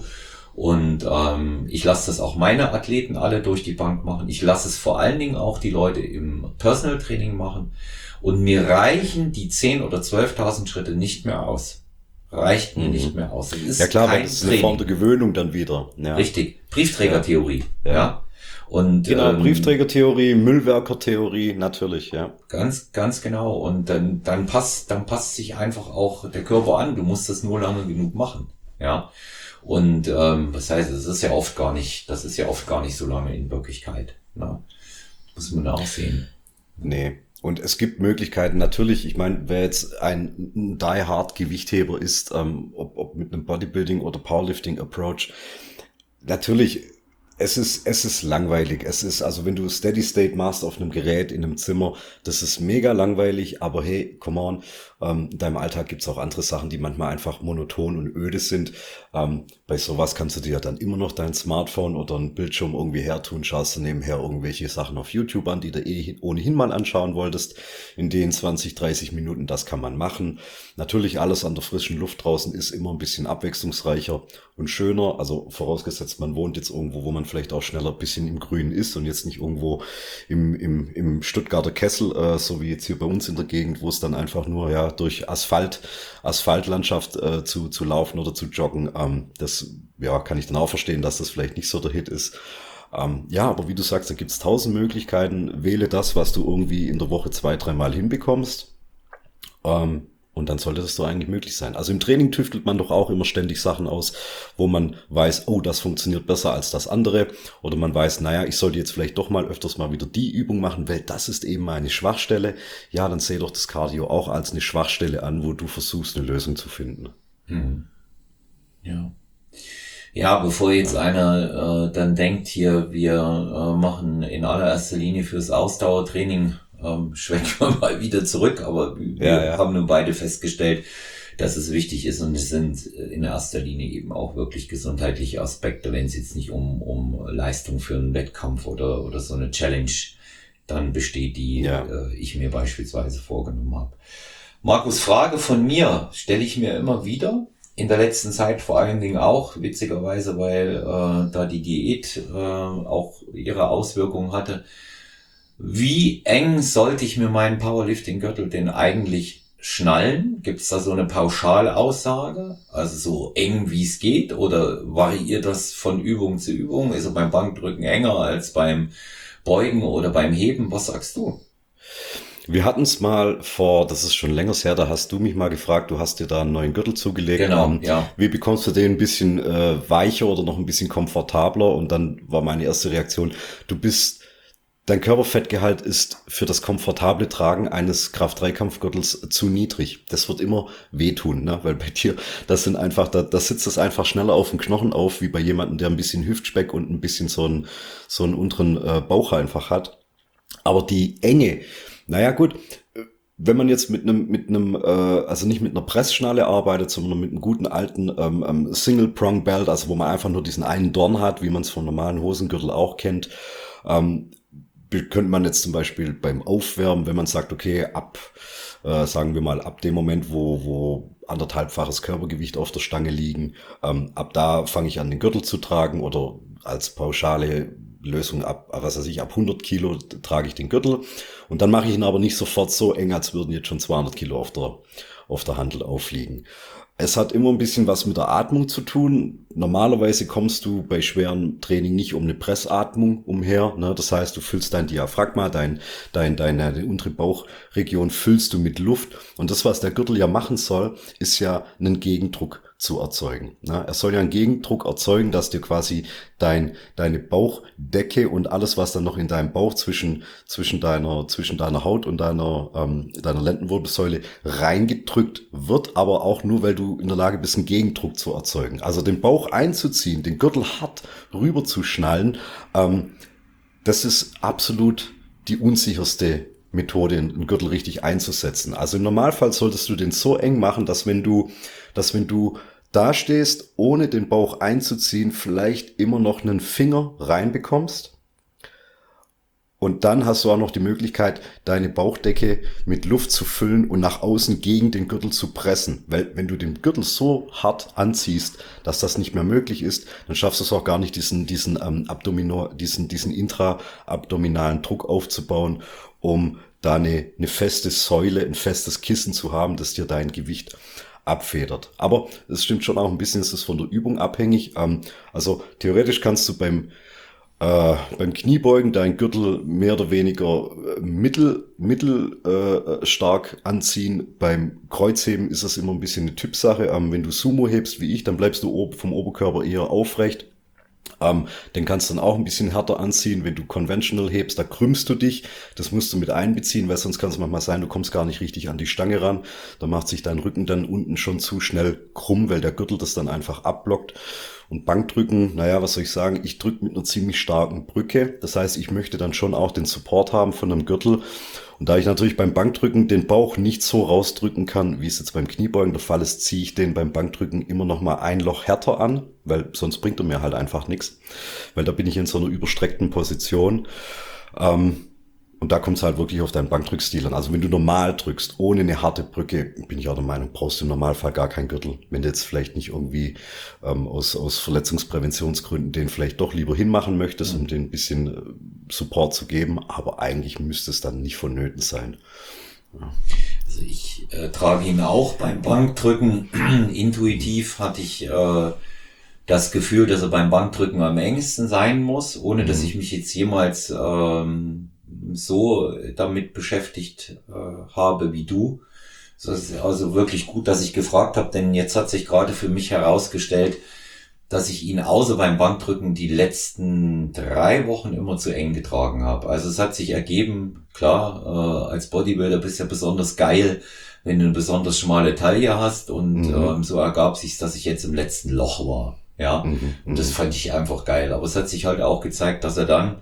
Und ähm, ich lasse das auch meine Athleten alle durch die Bank machen. Ich lasse es vor allen Dingen auch die Leute im Personal Training machen. Und mir reichen die zehn oder zwölftausend Schritte nicht mehr aus. Reicht mir mhm. nicht mehr aus. Das ist ja klar, kein das ist eine Form der Gewöhnung dann wieder. Ja. Richtig. Briefträgertheorie. Ja. ja. Und, genau, ähm, Briefträgertheorie, Müllwerkertheorie, natürlich, ja. Ganz, ganz genau. Und dann, dann passt, dann passt sich einfach auch der Körper an. Du musst das nur lange genug machen. Ja. Und ähm, was heißt, das ist ja oft gar nicht, das ist ja oft gar nicht so lange in Wirklichkeit. Ne? Muss man auch sehen. Nee. Und es gibt Möglichkeiten, natürlich, ich meine, wer jetzt ein, ein Die-Hard-Gewichtheber ist, ähm, ob, ob mit einem Bodybuilding- oder Powerlifting-Approach, natürlich, es ist, es ist langweilig. Es ist, also wenn du Steady State machst auf einem Gerät in einem Zimmer, das ist mega langweilig, aber hey, come on, ähm, in deinem Alltag gibt's auch andere Sachen, die manchmal einfach monoton und öde sind. Ähm, bei sowas kannst du dir dann immer noch dein Smartphone oder einen Bildschirm irgendwie hertun, schaust du nebenher irgendwelche Sachen auf YouTube an, die du eh ohnehin mal anschauen wolltest, in den zwanzig, dreißig Minuten, das kann man machen. Natürlich alles an der frischen Luft draußen ist immer ein bisschen abwechslungsreicher und schöner, also vorausgesetzt, man wohnt jetzt irgendwo, wo man vielleicht auch schneller ein bisschen im Grünen ist und jetzt nicht irgendwo im, im, im Stuttgarter Kessel, äh, so wie jetzt hier bei uns in der Gegend, wo es dann einfach nur ja durch Asphalt, Asphaltlandschaft äh, zu, zu laufen oder zu joggen. Ähm, das ja kann ich dann auch verstehen, dass das vielleicht nicht so der Hit ist. Ähm, ja, aber wie du sagst, da gibt's tausend Möglichkeiten. Wähle das, was du irgendwie in der Woche zwei, dreimal hinbekommst. Ähm, Und dann sollte das doch eigentlich möglich sein. Also im Training tüftelt man doch auch immer ständig Sachen aus, wo man weiß, oh, das funktioniert besser als das andere. Oder man weiß, naja, ich sollte jetzt vielleicht doch mal öfters mal wieder die Übung machen, weil das ist eben meine Schwachstelle. Ja, dann sehe doch das Cardio auch als eine Schwachstelle an, wo du versuchst, eine Lösung zu finden. Hm. Ja. Ja, bevor jetzt einer äh, dann denkt, hier, wir äh, machen in allererster Linie fürs Ausdauertraining, ähm, schwenken wir mal wieder zurück, aber wir Ja, ja. haben nun beide festgestellt, dass es wichtig ist und es sind in erster Linie eben auch wirklich gesundheitliche Aspekte, wenn es jetzt nicht um, um Leistung für einen Wettkampf oder, oder so eine Challenge dann besteht, die Ja. äh, ich mir beispielsweise vorgenommen habe. Markus, Frage von mir stelle ich mir immer wieder. In der letzten Zeit vor allen Dingen auch, witzigerweise, weil äh, da die Diät äh, auch ihre Auswirkungen hatte. Wie eng sollte ich mir meinen Powerlifting-Gürtel denn eigentlich schnallen? Gibt es da so eine Pauschalaussage? Also so eng wie es geht? Oder variiert das von Übung zu Übung? Ist er beim Bankdrücken enger als beim Beugen oder beim Heben? Was sagst du? Wir hatten es mal vor, das ist schon länger her, da hast du mich mal gefragt, du hast dir da einen neuen Gürtel zugelegt. Genau, Ähm, ja. Wie bekommst du den ein bisschen äh, weicher oder noch ein bisschen komfortabler? Und dann war meine erste Reaktion, du bist, dein Körperfettgehalt ist für das komfortable Tragen eines Kraft-Dreikampfgürtels zu niedrig. Das wird immer wehtun, ne? Weil bei dir, das sind einfach, da, da sitzt es einfach schneller auf dem Knochen auf, wie bei jemandem, der ein bisschen Hüftspeck und ein bisschen so einen, so einen unteren äh, Bauch einfach hat. Aber die Enge, naja gut, wenn man jetzt mit einem, mit einem, äh, also nicht mit einer Pressschnalle arbeitet, sondern mit einem guten alten ähm, ähm, Single-Prong-Belt, also wo man einfach nur diesen einen Dorn hat, wie man es vom normalen Hosengürtel auch kennt, ähm, könnte man jetzt zum Beispiel beim Aufwärmen, wenn man sagt, okay, ab, äh, sagen wir mal, ab dem Moment, wo, wo anderthalbfaches Körpergewicht auf der Stange liegen, ähm, ab da fange ich an, den Gürtel zu tragen oder als pauschale Lösung ab, was weiß ich, ab hundert Kilo trage ich den Gürtel und dann mache ich ihn aber nicht sofort so eng, als würden jetzt schon zweihundert Kilo auf der, auf der Hantel aufliegen. Es hat immer ein bisschen was mit der Atmung zu tun. Normalerweise kommst du bei schwerem Training nicht um eine Pressatmung umher, ne? Das heißt, du füllst dein Diaphragma, dein, dein, deine, deine untere Bauchregion füllst du mit Luft. Und das, was der Gürtel ja machen soll, ist ja einen Gegendruck zu erzeugen. Ne? Er soll ja einen Gegendruck erzeugen, dass dir quasi dein, deine Bauchdecke und alles, was dann noch in deinem Bauch zwischen, zwischen deiner, zwischen deiner Haut und deiner, ähm, deiner Lendenwirbelsäule reingedrückt wird, aber auch nur, weil du in der Lage bist, einen Gegendruck zu erzeugen. Also den Bauch einzuziehen, den Gürtel hart rüber zu schnallen, ähm, das ist absolut die unsicherste Methode, einen Gürtel richtig einzusetzen. Also im Normalfall solltest du den so eng machen, dass wenn du, dass wenn du da stehst, ohne den Bauch einzuziehen, vielleicht immer noch einen Finger reinbekommst. Und dann hast du auch noch die Möglichkeit, deine Bauchdecke mit Luft zu füllen und nach außen gegen den Gürtel zu pressen. Weil wenn du den Gürtel so hart anziehst, dass das nicht mehr möglich ist, dann schaffst du es auch gar nicht, diesen, diesen, ähm, Abdominor, diesen, diesen intraabdominalen Druck aufzubauen, um da eine, eine feste Säule, ein festes Kissen zu haben, das dir dein Gewicht abfedert. Aber es stimmt schon auch ein bisschen, ist es von der Übung abhängig. Ähm, also theoretisch kannst du beim Äh, beim Kniebeugen deinen Gürtel mehr oder weniger äh, mittel, mittel äh, stark anziehen. Beim Kreuzheben ist das immer ein bisschen eine Typsache. Ähm, wenn du Sumo hebst wie ich, dann bleibst du ob- vom Oberkörper eher aufrecht. Ähm, den kannst du dann auch ein bisschen härter anziehen. Wenn du Conventional hebst, da krümmst du dich. Das musst du mit einbeziehen, weil sonst kann es manchmal sein, du kommst gar nicht richtig an die Stange ran. Da macht sich dein Rücken dann unten schon zu schnell krumm, weil der Gürtel das dann einfach abblockt. Und Bankdrücken, naja, was soll ich sagen, ich drücke mit einer ziemlich starken Brücke. Das heißt, ich möchte dann schon auch den Support haben von einem Gürtel. Und da ich natürlich beim Bankdrücken den Bauch nicht so rausdrücken kann, wie es jetzt beim Kniebeugen der Fall ist, ziehe ich den beim Bankdrücken immer noch mal ein Loch härter an, weil sonst bringt er mir halt einfach nichts. Weil da bin ich in so einer überstreckten Position. Ähm, Und da kommt es halt wirklich auf deinen Bankdrückstil an. Also wenn du normal drückst, ohne eine harte Brücke, bin ich auch der Meinung, brauchst du im Normalfall gar keinen Gürtel. Wenn du jetzt vielleicht nicht irgendwie ähm, aus, aus Verletzungspräventionsgründen den vielleicht doch lieber hinmachen möchtest, mhm. um den ein bisschen äh, Support zu geben. Aber eigentlich müsste es dann nicht vonnöten sein. Ja. Also ich äh, trage ihn auch beim Bankdrücken. Intuitiv hatte ich äh, das Gefühl, dass er beim Bankdrücken am engsten sein muss, ohne mhm. dass ich mich jetzt jemals ähm, so damit beschäftigt äh, habe wie du. So ist also wirklich gut, dass ich gefragt habe, denn jetzt hat sich gerade für mich herausgestellt, dass ich ihn außer beim Bankdrücken die letzten drei Wochen immer zu eng getragen habe. Also es hat sich ergeben, klar, äh, als Bodybuilder bist du ja besonders geil, wenn du eine besonders schmale Taille hast und mhm. ähm, so ergab sich, dass ich jetzt im letzten Loch war. Ja, mhm. und das fand ich einfach geil. Aber es hat sich halt auch gezeigt, dass er dann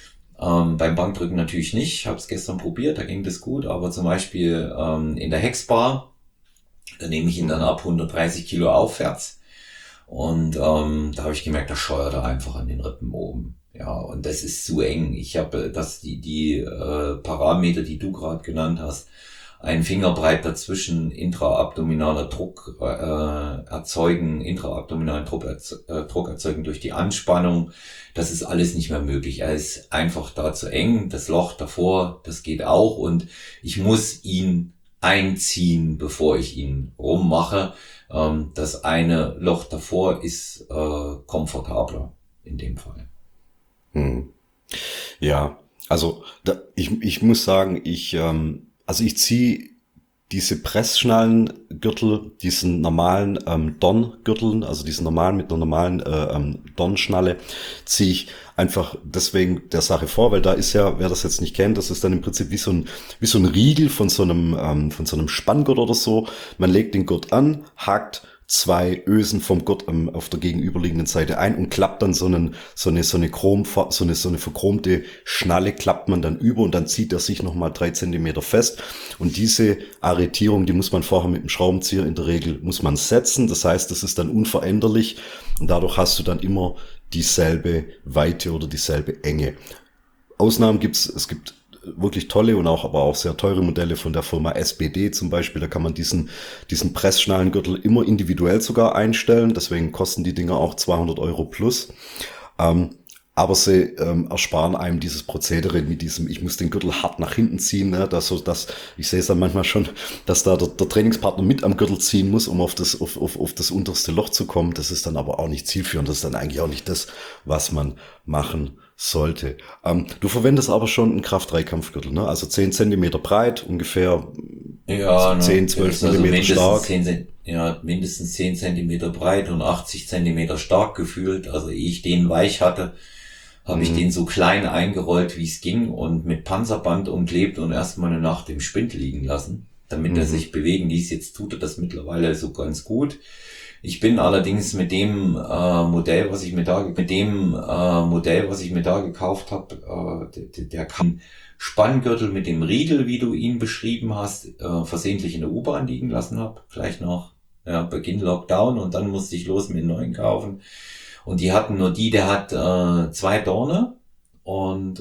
Ähm, beim Bankdrücken natürlich nicht. Ich habe es gestern probiert, da ging das gut. Aber zum Beispiel ähm, in der Hexbar, da nehme ich ihn dann ab hundertdreißig Kilo aufwärts. Und ähm, da habe ich gemerkt, da scheuert er einfach an den Rippen oben. Ja, und das ist zu eng. Ich habe das die die äh, Parameter, die du gerade genannt hast, ein Fingerbreit dazwischen, intraabdominaler Druck äh, erzeugen, intraabdominalen Druck, äh, Druck erzeugen durch die Anspannung. Das ist alles nicht mehr möglich. Er ist einfach da zu eng. Das Loch davor, das geht auch. Und ich muss ihn einziehen, bevor ich ihn rummache. Ähm, das eine Loch davor ist äh, komfortabler in dem Fall. Hm. Ja, also da, ich, ich muss sagen, ich... Ähm Also ich ziehe diese Pressschnallengürtel, diesen normalen ähm, Dorngürteln, also diesen normalen mit einer normalen äh, ähm, Dornschnalle, ziehe ich einfach deswegen der Sache vor, weil da ist ja, wer das jetzt nicht kennt, das ist dann im Prinzip wie so ein wie so ein Riegel von so einem ähm, von so einem Spanngurt oder so. Man legt den Gurt an, hakt zwei Ösen vom Gurt ähm, auf der gegenüberliegenden Seite ein und klappt dann so einen so eine so eine Chrom so eine so eine verchromte Schnalle klappt man dann über und dann zieht er sich noch mal drei Zentimeter fest und diese Arretierung, die muss man vorher mit dem Schraubenzieher in der Regel muss man setzen. Das heißt, das ist dann unveränderlich und dadurch hast du dann immer dieselbe Weite oder dieselbe Enge. Ausnahmen gibt's, es gibt wirklich tolle und auch aber auch sehr teure Modelle von der Firma S B D zum Beispiel. Da kann man diesen diesen Pressschnallengürtel immer individuell sogar einstellen. Deswegen kosten die Dinger auch zweihundert Euro plus. Ähm, aber sie ähm, ersparen einem dieses Prozedere mit diesem, ich muss den Gürtel hart nach hinten ziehen. Ne? Dass so, dass, ich sehe es dann manchmal schon, dass da der, der Trainingspartner mit am Gürtel ziehen muss, um auf das, auf, auf, auf das unterste Loch zu kommen. Das ist dann aber auch nicht zielführend. Das ist dann eigentlich auch nicht das, was man machen sollte. Ähm, du verwendest aber schon einen Kraft-Dreikampfgürtel, ne? Also zehn Zentimeter breit, ungefähr ja, zehn, zwölf also Millimeter stark. zehn, ja, mindestens zehn Zentimeter breit und achtzig Zentimeter stark gefühlt. Also ehe ich den weich hatte, habe mhm. ich den so klein eingerollt, wie es ging und mit Panzerband umklebt und erstmal eine Nacht im Spind liegen lassen, damit mhm. er sich bewegen ließ. Jetzt tut er das mittlerweile so ganz gut. Ich bin allerdings mit dem äh, Modell, was ich mir da mit dem äh, Modell, was ich mir da gekauft habe, äh, der, der kann Spanngürtel mit dem Riegel, wie du ihn beschrieben hast, äh, versehentlich in der U-Bahn liegen lassen habe, gleich nach Ja, Beginn Lockdown und dann musste ich los mit den neuen kaufen. Und die hatten nur die, der hat äh, zwei Dorne. Und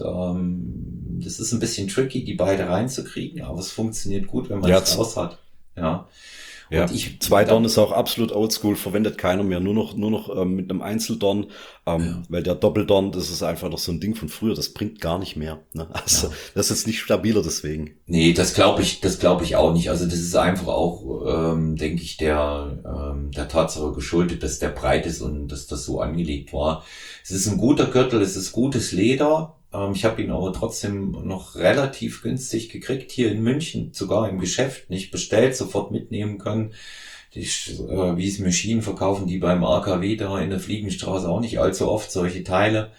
ähm, das ist ein bisschen tricky, die beide reinzukriegen, aber es funktioniert gut, wenn man Ja, es raus hat. Ja. Ja, Und ich, Zweidorn da, ist auch absolut oldschool, verwendet keiner mehr, nur noch, nur noch ähm, mit einem Einzeldorn, ähm, ja, weil der Doppeldorn, das ist einfach noch so ein Ding von früher, das bringt gar nicht mehr. Ne? Also, ja. das ist jetzt nicht stabiler deswegen. Nee, das glaube ich, das glaube ich auch nicht. Also das ist einfach auch, ähm, denke ich, der, ähm, der Tatsache geschuldet, dass der breit ist und dass das so angelegt war. Es ist ein guter Gürtel, es ist gutes Leder. Ähm, ich habe ihn aber trotzdem noch relativ günstig gekriegt, hier in München, sogar im Geschäft, nicht bestellt, sofort mitnehmen können. Die, äh, wie es Maschinen verkaufen, die beim A K W da in der Fliegenstraße auch nicht allzu oft solche Teile.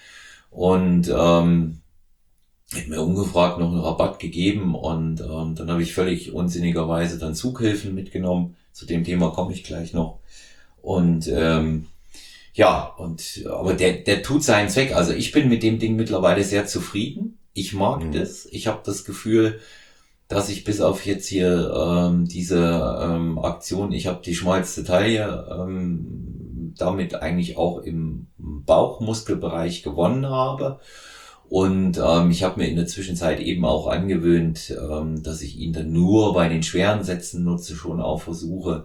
Und ähm, hat mir ungefragt noch einen Rabatt gegeben und ähm, dann habe ich völlig unsinnigerweise dann Zughilfen mitgenommen. Zu dem Thema komme ich gleich noch. Und ähm, ja, und aber der der tut seinen Zweck. Also ich bin mit dem Ding mittlerweile sehr zufrieden. Ich mag Mhm. das. Ich habe das Gefühl, dass ich bis auf jetzt hier ähm, diese ähm, Aktion, ich habe die schmalste Taille, ähm, damit eigentlich auch im Bauchmuskelbereich gewonnen habe. Und ähm, ich habe mir in der Zwischenzeit eben auch angewöhnt, ähm, dass ich ihn dann nur bei den schweren Sätzen nutze, schon auch versuche,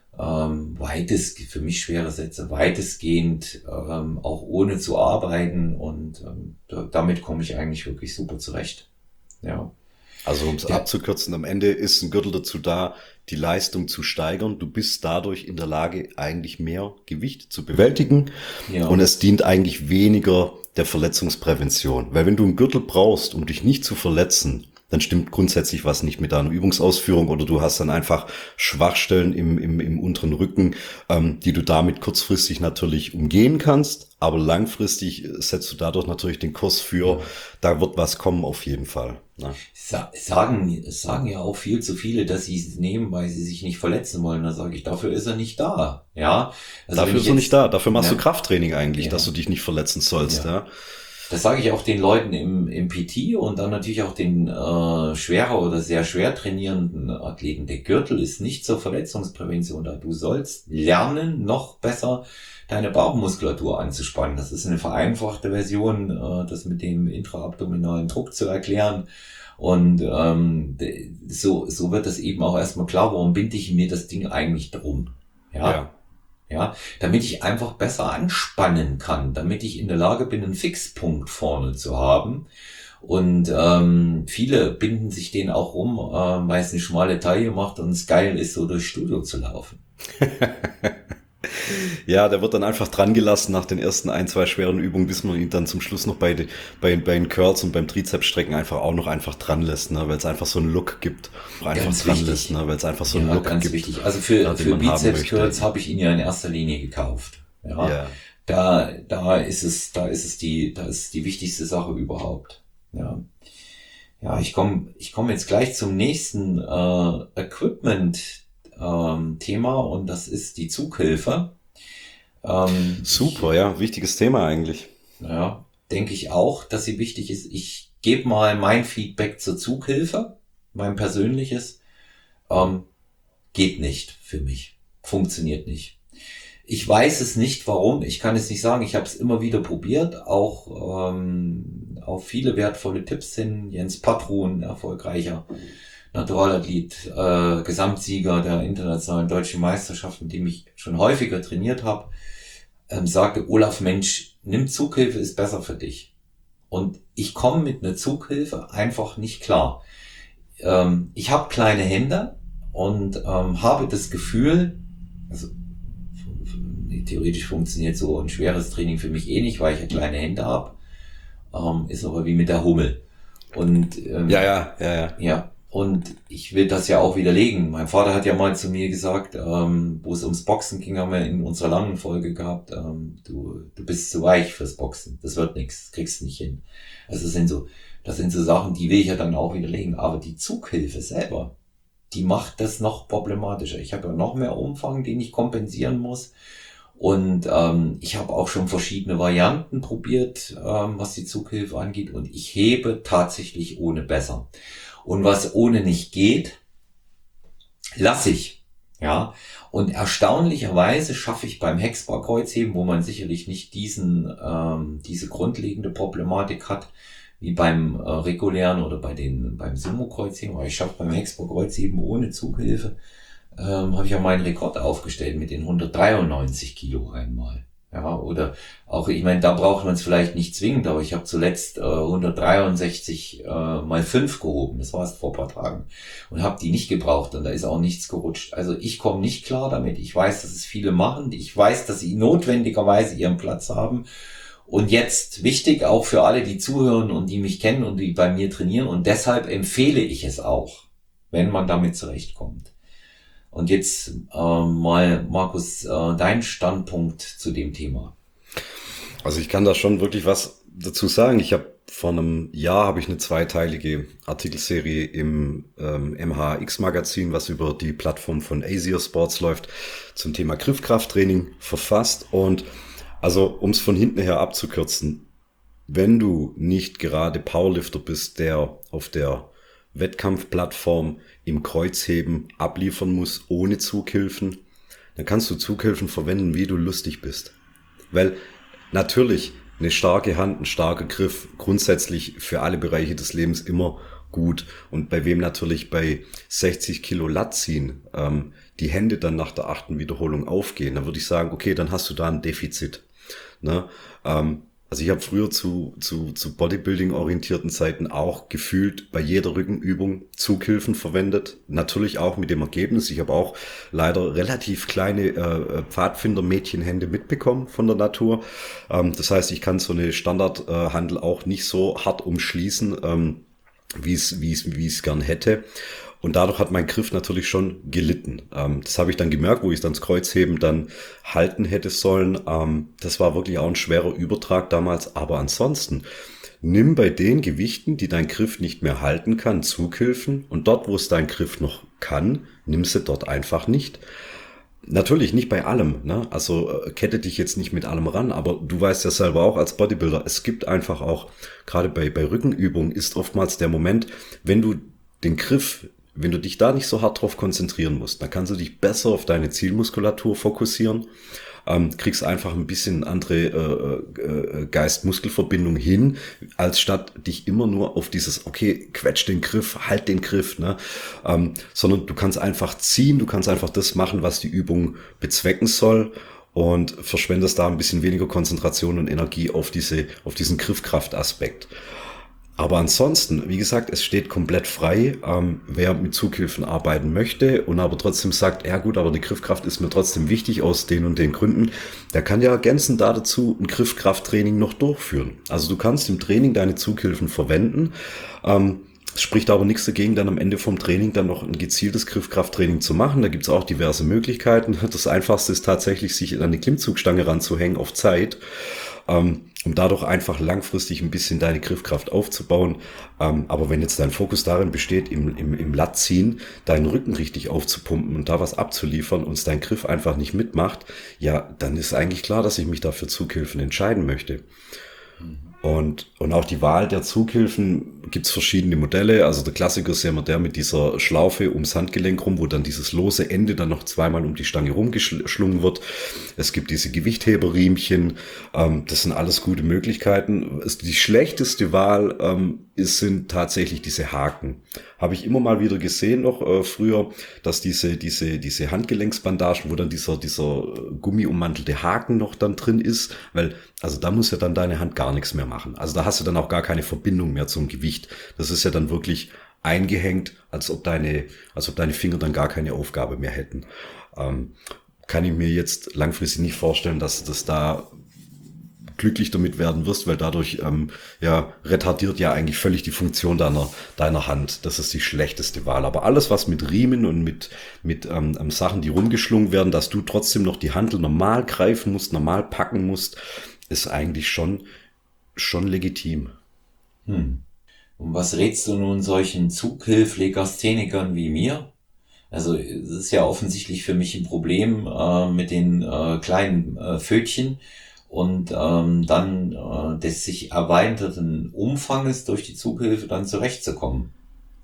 ähm, weitest, für mich schwere Sätze, weitestgehend ähm, auch ohne zu arbeiten. Und ähm, da, damit komme ich eigentlich wirklich super zurecht. Ja. Also um es Der, abzukürzen, am Ende ist ein Gürtel dazu da, die Leistung zu steigern. Du bist dadurch in der Lage, eigentlich mehr Gewicht zu bewältigen und ja, es dient eigentlich weniger der Verletzungsprävention. Weil wenn du einen Gürtel brauchst, um dich nicht zu verletzen, dann stimmt grundsätzlich was nicht mit deiner Übungsausführung oder du hast dann einfach Schwachstellen im, im, im unteren Rücken, ähm, die du damit kurzfristig natürlich umgehen kannst, aber langfristig setzt du dadurch natürlich den Kurs für, ja. da wird was kommen auf jeden Fall. Ne? Sa sagen, es sagen ja auch viel zu viele, dass sie es nehmen, weil sie sich nicht verletzen wollen. Da sage ich, dafür ist er nicht da. Ja, also wenn Dafür ich ist er nicht jetzt, da, dafür machst du ne, Krafttraining eigentlich, dass du ja, dich nicht verletzen sollst. ja. Ja? Das sage ich auch den Leuten im, im P T und dann natürlich auch den äh, schwerer oder sehr schwer trainierenden Athleten. Der Gürtel ist nicht zur Verletzungsprävention da. Du sollst lernen, noch besser deine Bauchmuskulatur anzuspannen. Das ist eine vereinfachte Version, äh, das mit dem intraabdominalen Druck zu erklären. Und ähm, so, so wird das eben auch erstmal klar, warum binde ich mir das Ding eigentlich drum. Ja, Ja. ja, damit ich einfach besser anspannen kann, damit ich in der Lage bin, einen Fixpunkt vorne zu haben. Und ähm, viele binden sich den auch rum, ähm, weil es eine schmale Taille macht und es geil ist, so durchs Studio zu laufen. Ja, der wird dann einfach dran gelassen nach den ersten ein, zwei schweren Übungen, bis man ihn dann zum Schluss noch bei, den- bei, bei den Curls und beim Trizepsstrecken einfach auch noch einfach dran lässt, ne, weil es einfach so einen Look gibt. Auch einfach Ganz dran wichtig. lässt, ne, weil es einfach so einen Ja, Look ganz gibt, wichtig. Also ja, für, den für man haben Bizeps möchte. Curls habe ich ihn ja in erster Linie gekauft. Ja, Ja. da, da ist es, da ist es die, da ist die wichtigste Sache überhaupt. Ja. Ja, ich komme ich komm jetzt gleich zum nächsten äh, Equipment-Thema und das ist die Zughilfe. Ähm, Super, ich, ja, wichtiges Thema eigentlich. ja, denke ich auch, dass sie wichtig ist. Ich gebe mal mein Feedback zur Zughilfe, mein persönliches. Ähm, geht nicht für mich. Funktioniert nicht. Ich weiß es nicht, warum. Ich kann es nicht sagen. Ich habe es immer wieder probiert, auch ähm, auf viele wertvolle Tipps hin. Jens Patrun, erfolgreicher Naturalathlet, äh, Gesamtsieger der internationalen deutschen Meisterschaft, mit dem ich schon häufiger trainiert habe, ähm, sagte, Olaf, Mensch, nimm Zughilfe, ist besser für dich. Und ich komme mit einer Zughilfe einfach nicht klar. Ähm, ich habe kleine Hände und ähm, habe das Gefühl, also theoretisch funktioniert so ein schweres Training für mich eh nicht, weil ich ja kleine Hände habe. Ähm, ist aber wie mit der Hummel. Und Ja, ähm, ja, ja, ja. ja, und ich will das ja auch widerlegen. Mein Vater hat ja mal zu mir gesagt, ähm, wo es ums Boxen ging, haben wir in unserer langen Folge gehabt, ähm, du, du bist zu weich fürs Boxen. Das wird nichts, das kriegst du nicht hin. Also das sind so, das sind so Sachen, die will ich ja dann auch widerlegen. Aber die Zughilfe selber, die macht das noch problematischer. Ich habe ja noch mehr Umfang, den ich kompensieren muss. Und ähm, ich habe auch schon verschiedene Varianten probiert, ähm, was die Zughilfe angeht. Und ich hebe tatsächlich ohne besser. Und was ohne nicht geht, lasse ich. Ja, und erstaunlicherweise schaffe ich beim Hexbar-Kreuzheben, wo man sicherlich nicht diesen, ähm, diese grundlegende Problematik hat, wie beim äh, regulären oder bei den beim Sumo-Kreuzheben, aber ich schaffe beim Hexbar-Kreuzheben ohne Zughilfe, ähm, habe ich ja meinen Rekord aufgestellt mit den hundertdreiundneunzig Kilo einmal. Ja, oder auch, ich meine, da braucht man es vielleicht nicht zwingend, aber ich habe zuletzt äh, hundertdreiundsechzig äh, mal fünf gehoben, das war es vor ein paar Tagen, und habe die nicht gebraucht und da ist auch nichts gerutscht. Also ich komme nicht klar damit. Ich weiß, dass es viele machen. Ich weiß, dass sie notwendigerweise ihren Platz haben. Und jetzt wichtig auch für alle, die zuhören und die mich kennen und die bei mir trainieren, und deshalb empfehle ich es auch, wenn man damit zurechtkommt. Und jetzt äh, mal, Markus, äh, dein Standpunkt zu dem Thema. Also ich kann da schon wirklich was dazu sagen. Ich habe vor einem Jahr habe ich eine zweiteilige Artikelserie im ähm, M H X-Magazin, was über die Plattform von Asia Sports läuft, zum Thema Griffkrafttraining verfasst. Und also um es von hinten her abzukürzen, wenn du nicht gerade Powerlifter bist, der auf der Wettkampfplattform im Kreuzheben abliefern muss, ohne Zughilfen, dann kannst du Zughilfen verwenden, wie du lustig bist. Weil natürlich eine starke Hand, ein starker Griff, grundsätzlich für alle Bereiche des Lebens immer gut. Und bei wem natürlich bei sechzig Kilo Lat ziehen ähm, die Hände dann nach der achten Wiederholung aufgehen, dann würde ich sagen, okay, dann hast du da ein Defizit. Ne? Ähm, Also ich habe früher zu, zu, zu Bodybuilding-orientierten Zeiten auch gefühlt bei jeder Rückenübung Zughilfen verwendet. Natürlich auch mit dem Ergebnis. Ich habe auch leider relativ kleine äh, Pfadfinder-Mädchenhände mitbekommen von der Natur. Ähm, das heißt, ich kann so eine Standardhandel äh, auch nicht so hart umschließen, ähm, wie es wie es wie es gern hätte. Und dadurch hat mein Griff natürlich schon gelitten. Ähm, das habe ich dann gemerkt, wo ich dann das Kreuzheben dann halten hätte sollen. Ähm, das war wirklich auch ein schwerer Übertrag damals. Aber ansonsten, nimm bei den Gewichten, die dein Griff nicht mehr halten kann, Zughilfen. Und dort, wo es dein Griff noch kann, nimm sie dort einfach nicht. Natürlich nicht bei allem, ne? Also äh, kette dich jetzt nicht mit allem ran, aber du weißt ja selber auch als Bodybuilder, es gibt einfach auch, gerade bei, bei Rückenübungen ist oftmals der Moment, wenn du den Griff Wenn du dich da nicht so hart drauf konzentrieren musst, dann kannst du dich besser auf deine Zielmuskulatur fokussieren, ähm, kriegst einfach ein bisschen andere äh, äh, Geist-Muskel-Verbindung hin, als statt dich immer nur auf dieses, okay, quetsch den Griff, halt den Griff, ne? Ähm, sondern du kannst einfach ziehen, du kannst einfach das machen, was die Übung bezwecken soll, und verschwendest da ein bisschen weniger Konzentration und Energie auf diese, auf diesen Griffkraftaspekt. Aber ansonsten, wie gesagt, es steht komplett frei, ähm, wer mit Zughilfen arbeiten möchte und aber trotzdem sagt, ja gut, aber die Griffkraft ist mir trotzdem wichtig aus den und den Gründen, der kann ja ergänzend da dazu ein Griffkrafttraining noch durchführen. Also du kannst im Training deine Zughilfen verwenden, ähm, es spricht aber nichts dagegen, dann am Ende vom Training dann noch ein gezieltes Griffkrafttraining zu machen. Da gibt es auch diverse Möglichkeiten. Das Einfachste ist tatsächlich, sich an eine Klimmzugstange ranzuhängen auf Zeit, ähm, um dadurch einfach langfristig ein bisschen deine Griffkraft aufzubauen. Ähm, aber wenn jetzt dein Fokus darin besteht, im, im, im Latziehen deinen Rücken richtig aufzupumpen und da was abzuliefern und es dein Griff einfach nicht mitmacht, ja, dann ist eigentlich klar, dass ich mich dafür Zughilfen entscheiden möchte. Und, und auch die Wahl der Zughilfen gibt's verschiedene Modelle. Also der Klassiker ist ja immer der mit dieser Schlaufe ums Handgelenk rum, wo dann dieses lose Ende dann noch zweimal um die Stange rumgeschlungen wird. Es gibt diese Gewichtheberriemchen. Ähm, das sind alles gute Möglichkeiten. Die schlechteste Wahl ähm, ist, sind tatsächlich diese Haken. Habe ich immer mal wieder gesehen noch äh, früher, dass diese diese diese Handgelenksbandagen, wo dann dieser dieser gummiummantelte Haken noch dann drin ist, weil also da muss ja dann deine Hand gar nichts mehr machen. Also da hast du dann auch gar keine Verbindung mehr zum Gewicht. Das ist ja dann wirklich eingehängt, als ob deine als ob deine Finger dann gar keine Aufgabe mehr hätten. Ähm, kann ich mir jetzt langfristig nicht vorstellen, dass das da glücklich damit werden wirst, weil dadurch ähm, ja retardiert ja eigentlich völlig die Funktion deiner deiner Hand. Das ist die schlechteste Wahl. Aber alles, was mit Riemen und mit mit ähm, Sachen, die rumgeschlungen werden, dass du trotzdem noch die Handel normal greifen musst, normal packen musst, ist eigentlich schon schon legitim. Hm. Und was rätst du nun solchen Zughilflegasthenikern wie mir? Also es ist ja offensichtlich für mich ein Problem äh, mit den äh, kleinen äh, Pfötchen und ähm, dann äh, des sich erweiterten Umfanges durch die Zughilfe dann zurechtzukommen.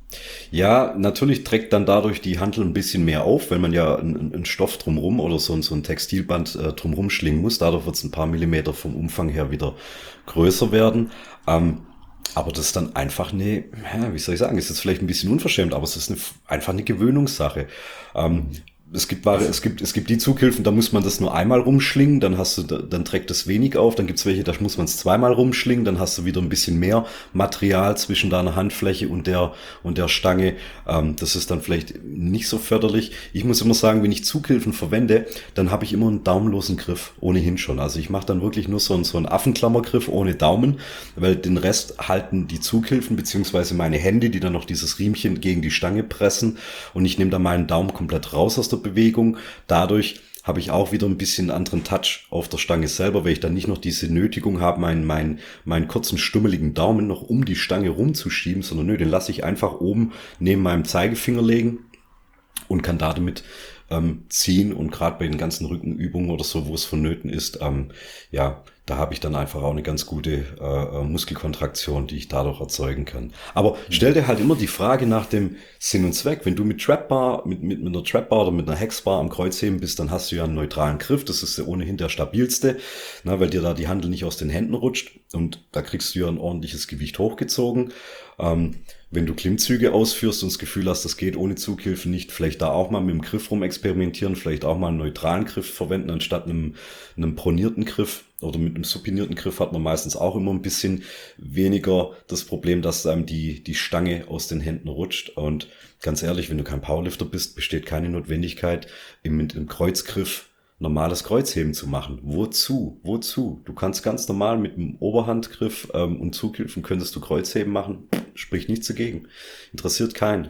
Ja, natürlich trägt dann dadurch die Hantel ein bisschen mehr auf, wenn man ja einen, einen Stoff drumrum oder so, ein- so ein Textilband äh, drumrum schlingen muss. Dadurch wird es ein paar Millimeter vom Umfang her wieder größer werden. Ähm, aber das ist dann einfach eine, ja, wie soll ich sagen, es ist vielleicht ein bisschen unverschämt, aber es ist eine, einfach eine Gewöhnungssache. Ähm, es gibt Ware, es gibt, es gibt die Zughilfen, da muss man das nur einmal rumschlingen, dann hast du, dann trägt das wenig auf, dann gibt's welche, da muss man es zweimal rumschlingen, dann hast du wieder ein bisschen mehr Material zwischen deiner Handfläche und der, und der Stange. Ähm, das ist dann vielleicht nicht so förderlich. Ich muss immer sagen, wenn ich Zughilfen verwende, dann habe ich immer einen daumenlosen Griff, ohnehin schon. Also ich mache dann wirklich nur so einen, so einen Affenklammergriff ohne Daumen, weil den Rest halten die Zughilfen, beziehungsweise meine Hände, die dann noch dieses Riemchen gegen die Stange pressen, und ich nehme dann meinen Daumen komplett raus aus der Bewegung. Dadurch habe ich auch wieder ein bisschen einen anderen Touch auf der Stange selber, weil ich dann nicht noch diese Nötigung habe, meinen, meinen, meinen kurzen, stummeligen Daumen noch um die Stange rumzuschieben, sondern nö, den lasse ich einfach oben neben meinem Zeigefinger legen und kann da damit ähm, ziehen, und gerade bei den ganzen Rückenübungen oder so, wo es vonnöten ist, ähm, ja, da habe ich dann einfach auch eine ganz gute äh, Muskelkontraktion, die ich dadurch erzeugen kann. Aber stell dir halt immer die Frage nach dem Sinn und Zweck. Wenn du mit Trapbar, mit, mit, mit einer Trapbar oder mit einer Hexbar am Kreuzheben bist, dann hast du ja einen neutralen Griff. Das ist ja ohnehin der stabilste, na, weil dir da die Handel nicht aus den Händen rutscht, und da kriegst du ja ein ordentliches Gewicht hochgezogen. Ähm, wenn du Klimmzüge ausführst und das Gefühl hast, das geht ohne Zughilfen nicht, vielleicht da auch mal mit dem Griff rum experimentieren, vielleicht auch mal einen neutralen Griff verwenden anstatt einem, einem pronierten Griff, oder mit einem supinierten Griff hat man meistens auch immer ein bisschen weniger das Problem, dass einem die, die Stange aus den Händen rutscht. Und ganz ehrlich, wenn du kein Powerlifter bist, besteht keine Notwendigkeit, im, mit einem Kreuzgriff normales Kreuzheben zu machen. Wozu? Wozu? Du kannst ganz normal mit dem Oberhandgriff ähm, und Zughilfen könntest du Kreuzheben machen. Spricht nichts dagegen. Interessiert keinen.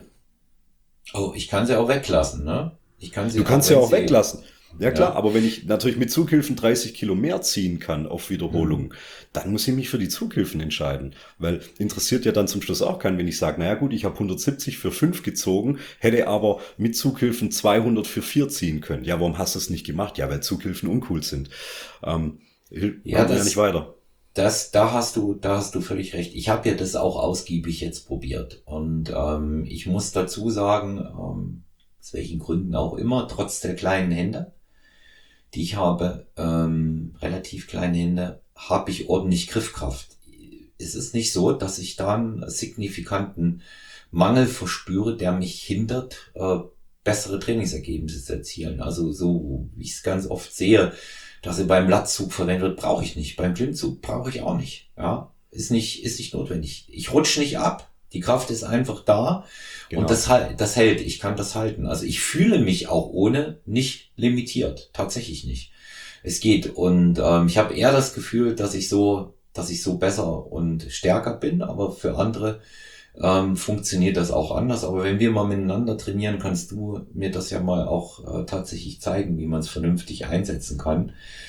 Oh, ich kann sie auch weglassen, ne? Ich kann sie Du auch, kannst ja wenn auch sie, weglassen. Ja klar, ja. aber wenn ich natürlich mit Zughilfen dreißig Kilo mehr ziehen kann auf Wiederholung, dann muss ich mich für die Zughilfen entscheiden. Weil interessiert ja dann zum Schluss auch keinen, wenn ich sage, naja gut, ich habe hundertsiebzig für fünf gezogen, hätte aber mit Zughilfen zweihundert für vier ziehen können. Ja, warum hast du es nicht gemacht? Ja, weil Zughilfen uncool sind. Ähm, hilft Ja, ja nicht das, weiter. das, da hast du, da hast du völlig recht. Ich habe ja das auch ausgiebig jetzt probiert. Und ähm, ich muss dazu sagen, ähm, aus welchen Gründen auch immer, trotz der kleinen Hände, die ich habe, ähm, relativ kleine Hände, habe ich ordentlich Griffkraft. Es ist nicht so, dass ich da einen signifikanten Mangel verspüre, der mich hindert, äh, bessere Trainingsergebnisse zu erzielen. Also so, wie ich es ganz oft sehe, dass er beim Latzug verwendet wird, brauche ich nicht. Beim Klimmzug brauche ich auch nicht. Ja, ist nicht, ist nicht notwendig. Ich rutsche nicht ab. Die Kraft ist einfach da. Und Genau. das, hal- das hält, ich kann das halten. Also ich fühle mich auch ohne nicht limitiert. Tatsächlich nicht. Es geht. Und ähm, ich habe eher das Gefühl, dass ich so, dass ich so besser und stärker bin, aber für andere ähm, funktioniert das auch anders. Aber wenn wir mal miteinander trainieren, kannst du mir das ja mal auch äh, tatsächlich zeigen, wie man es vernünftig einsetzen kann.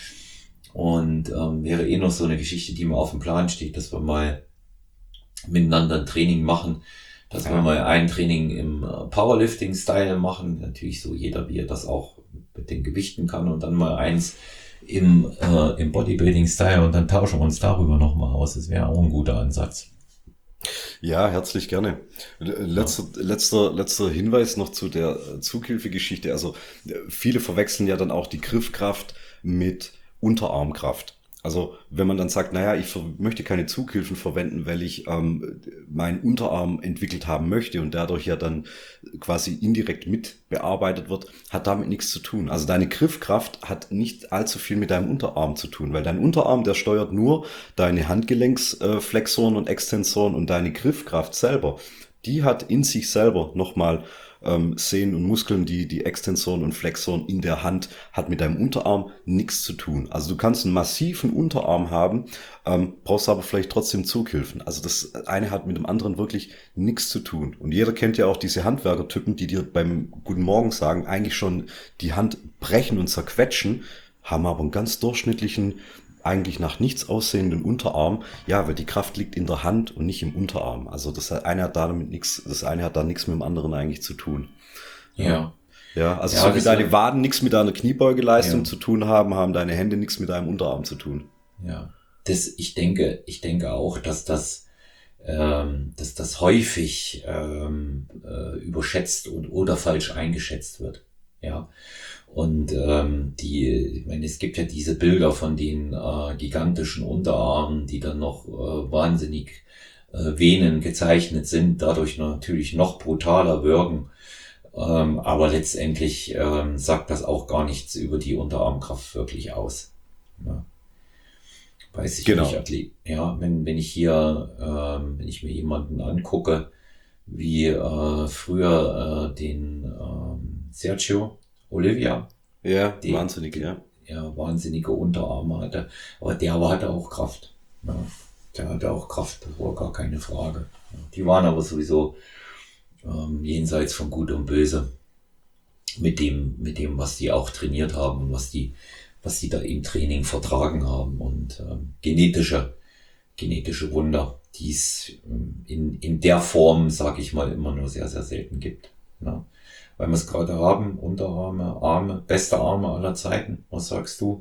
Und ähm, wäre eh noch so eine Geschichte, die mal auf dem Plan steht, dass wir mal miteinander ein Training machen, dass wir Ja. mal ein Training im äh, Powerlifting-Style machen, natürlich so jeder, wie er das auch mit den Gewichten kann, und dann mal eins im, äh, im Bodybuilding-Style, und dann tauschen wir uns darüber nochmal aus. Das wäre auch ein guter Ansatz. Ja, herzlich gerne. Letzter, letzter, letzter Hinweis noch zu der äh, Zughilfegeschichte. Also äh, viele verwechseln ja dann auch die Griffkraft mit Unterarmkraft. Also wenn man dann sagt, naja, ich ver- möchte keine Zughilfen verwenden, weil ich ähm, meinen Unterarm entwickelt haben möchte und dadurch ja dann quasi indirekt mit bearbeitet wird, hat damit nichts zu tun. Also deine Griffkraft hat nicht allzu viel mit deinem Unterarm zu tun, weil dein Unterarm, der steuert nur deine Handgelenksflexoren und Extensoren, und deine Griffkraft selber, die hat in sich selber nochmal ähm, Sehnen und Muskeln, die, die Extensoren und Flexoren in der Hand, hat mit deinem Unterarm nichts zu tun. Also du kannst einen massiven Unterarm haben, ähm, brauchst aber vielleicht trotzdem Zughilfen. Also das eine hat mit dem anderen wirklich nichts zu tun. Und jeder kennt ja auch diese Handwerkertypen, die dir beim Guten Morgen sagen, eigentlich schon die Hand brechen und zerquetschen, haben aber einen ganz durchschnittlichen, eigentlich nach nichts aussehenden Unterarm. Ja, weil die Kraft liegt in der Hand und nicht im Unterarm. Also das eine hat damit nichts, das eine hat da nichts mit dem anderen eigentlich zu tun. Ja. Ja, also Ja, so wie das deine wird- Waden nichts mit deiner Kniebeugeleistung Ja. zu tun haben, haben deine Hände nichts mit deinem Unterarm zu tun. Ja. Das, ich denke, ich denke auch, dass das ähm, dass das häufig ähm, äh, überschätzt und oder falsch eingeschätzt wird. Ja. Und ähm, die, ich meine, es gibt ja diese Bilder von den äh, gigantischen Unterarmen, die dann noch äh, wahnsinnig äh, Venen gezeichnet sind, dadurch natürlich noch brutaler wirken. Ähm, aber letztendlich ähm, sagt das auch gar nichts über die Unterarmkraft wirklich aus. Ja. Weiß ich Genau. nicht, Athlet. Ja, wenn, wenn ich hier, ähm, wenn ich mir jemanden angucke, wie äh, früher äh, den ähm, Sergio Olivia, Ja, den, wahnsinnig, den, ja. ja, wahnsinnige Unterarme hatte. Aber der aber hatte auch Kraft. Ja, der hatte auch Kraft, das war gar keine Frage. Ja, die waren aber sowieso ähm, jenseits von Gut und Böse mit dem, mit dem, was die auch trainiert haben und was die, was die da im Training vertragen haben und ähm, genetische, genetische Wunder, die es ähm, in, in der Form, sag ich mal, immer nur sehr, sehr selten gibt. Ja. Weil wir es gerade haben, Unterarme, Arme, beste Arme aller Zeiten. Was sagst du?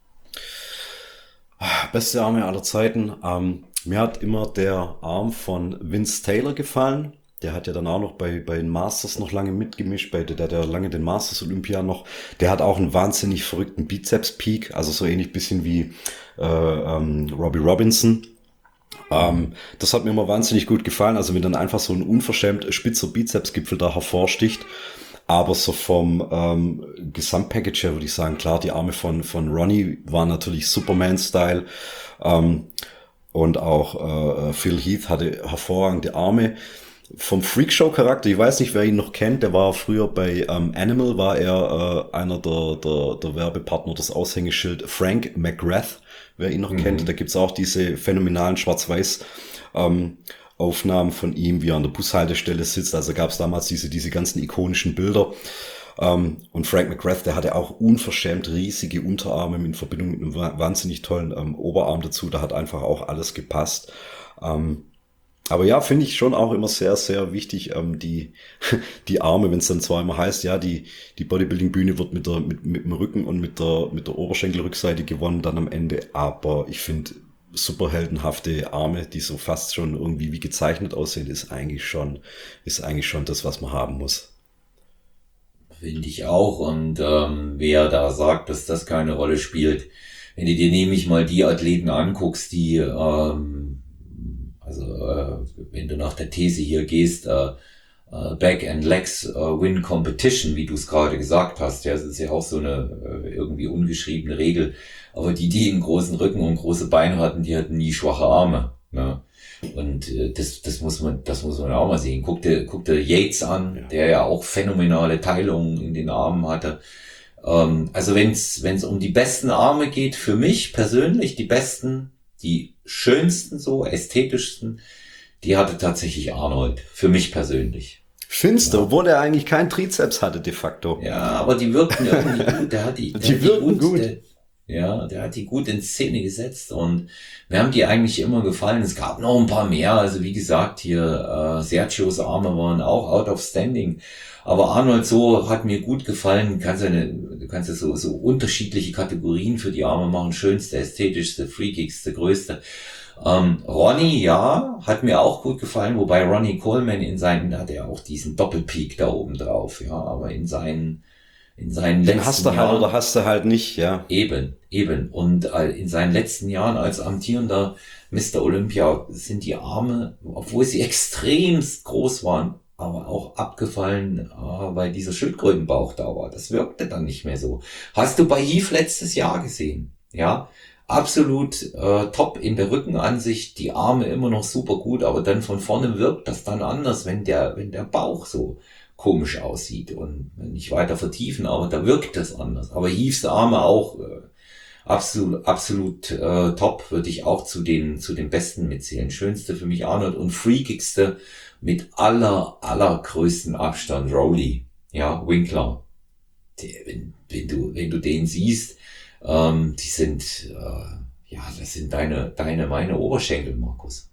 Beste Arme aller Zeiten. Ähm, mir hat immer der Arm von Vince Taylor gefallen. Der hat ja dann auch noch bei, bei den Masters noch lange mitgemischt, bei der, der lange den Masters Olympia noch. Der hat auch einen wahnsinnig verrückten Bizeps-Peak, also so ähnlich bisschen wie äh, ähm, Robbie Robinson. Ähm, das hat mir immer wahnsinnig gut gefallen, also wenn dann einfach so ein unverschämt spitzer Bizepsgipfel da hervorsticht. Aber so vom ähm, Gesamtpackage her würde ich sagen, klar, die Arme von, von Ronnie waren natürlich Superman-Style. Ähm, und auch äh, Phil Heath hatte hervorragende Arme. Vom Freakshow-Charakter, ich weiß nicht, wer ihn noch kennt, der war früher bei ähm, Animal, war er äh, einer der, der, der Werbepartner, das Aushängeschild Frank McGrath, wer ihn noch mhm. kennt. Da gibt's auch diese phänomenalen Schwarz-Weiß ähm, Aufnahmen von ihm, wie er an der Bushaltestelle sitzt. Also gab's damals diese, diese ganzen ikonischen Bilder. Um, und Frank McGrath, der hatte auch unverschämt riesige Unterarme in Verbindung mit einem wahnsinnig tollen ähm, Oberarm dazu. Da hat einfach auch alles gepasst. Um, aber ja, finde ich schon auch immer sehr, sehr wichtig, ähm, die die Arme, wenn es dann zwar immer heißt, ja, die die Bodybuilding-Bühne wird mit der mit, mit dem Rücken und mit der mit der Oberschenkelrückseite gewonnen dann am Ende. Aber ich finde, super heldenhafte Arme, die so fast schon irgendwie wie gezeichnet aussehen, ist eigentlich schon ist eigentlich schon das, was man haben muss. Finde ich auch. Und ähm, wer da sagt, dass das keine Rolle spielt, wenn du dir nämlich mal die Athleten anguckst, die, ähm, also äh, wenn du nach der These hier gehst, äh, äh, Back and Legs äh, win Competition, wie du es gerade gesagt hast, ja, das ist ja auch so eine äh, irgendwie ungeschriebene Regel. Aber die, die einen großen Rücken und große Beine hatten, die hatten nie schwache Arme. Ne? Und äh, das, das muss man, das muss man auch mal sehen. Guck dir, guck dir Yates an, ja. Der ja auch phänomenale Teilungen in den Armen hatte. Ähm, also wenn es, wenn es um die besten Arme geht, für mich persönlich die besten, die schönsten, so ästhetischsten, die hatte tatsächlich Arnold. Für mich persönlich. Findest du, ja. Obwohl er eigentlich keinen Trizeps hatte de facto. Ja, aber die wirkten irgendwie gut. Der hat die, der die hat wirken die gut. gut. Der, Ja, der hat die gut in Szene gesetzt und mir haben die eigentlich immer gefallen. Es gab noch ein paar mehr, also wie gesagt, hier äh, Sergios Arme waren auch out of standing, aber Arnold so hat mir gut gefallen. Du kannst ja, eine, du kannst ja so, so unterschiedliche Kategorien für die Arme machen, schönste, ästhetischste, freakigste, größte. Ähm, Ronnie, ja, hat mir auch gut gefallen, wobei Ronnie Coleman in seinen, da hat er auch diesen Doppelpeak da oben drauf, ja, aber in seinen In seinen Den letzten hast du halt Jahren, oder hast du halt nicht, ja. Eben, eben. Und äh, in seinen letzten Jahren als amtierender Mister Olympia sind die Arme, obwohl sie extremst groß waren, aber auch abgefallen, äh, weil dieser Schildkrötenbauch da war. Das wirkte dann nicht mehr so. Hast du bei Heath letztes Jahr gesehen? Ja, absolut äh, top in der Rückenansicht, die Arme immer noch super gut, aber dann von vorne wirkt das dann anders, wenn der, wenn der Bauch so komisch aussieht und nicht weiter vertiefen, aber da wirkt das anders. Aber Heaths Arme auch äh, absolut, absolut äh, top, würde ich auch zu den zu den Besten mitzählen. Schönste für mich Arnold und freakigste mit aller allergrößten Abstand Rowley, ja, Winkler. Der, wenn, wenn du wenn du den siehst, ähm, die sind äh, ja, das sind deine deine meine Oberschenkel, Markus.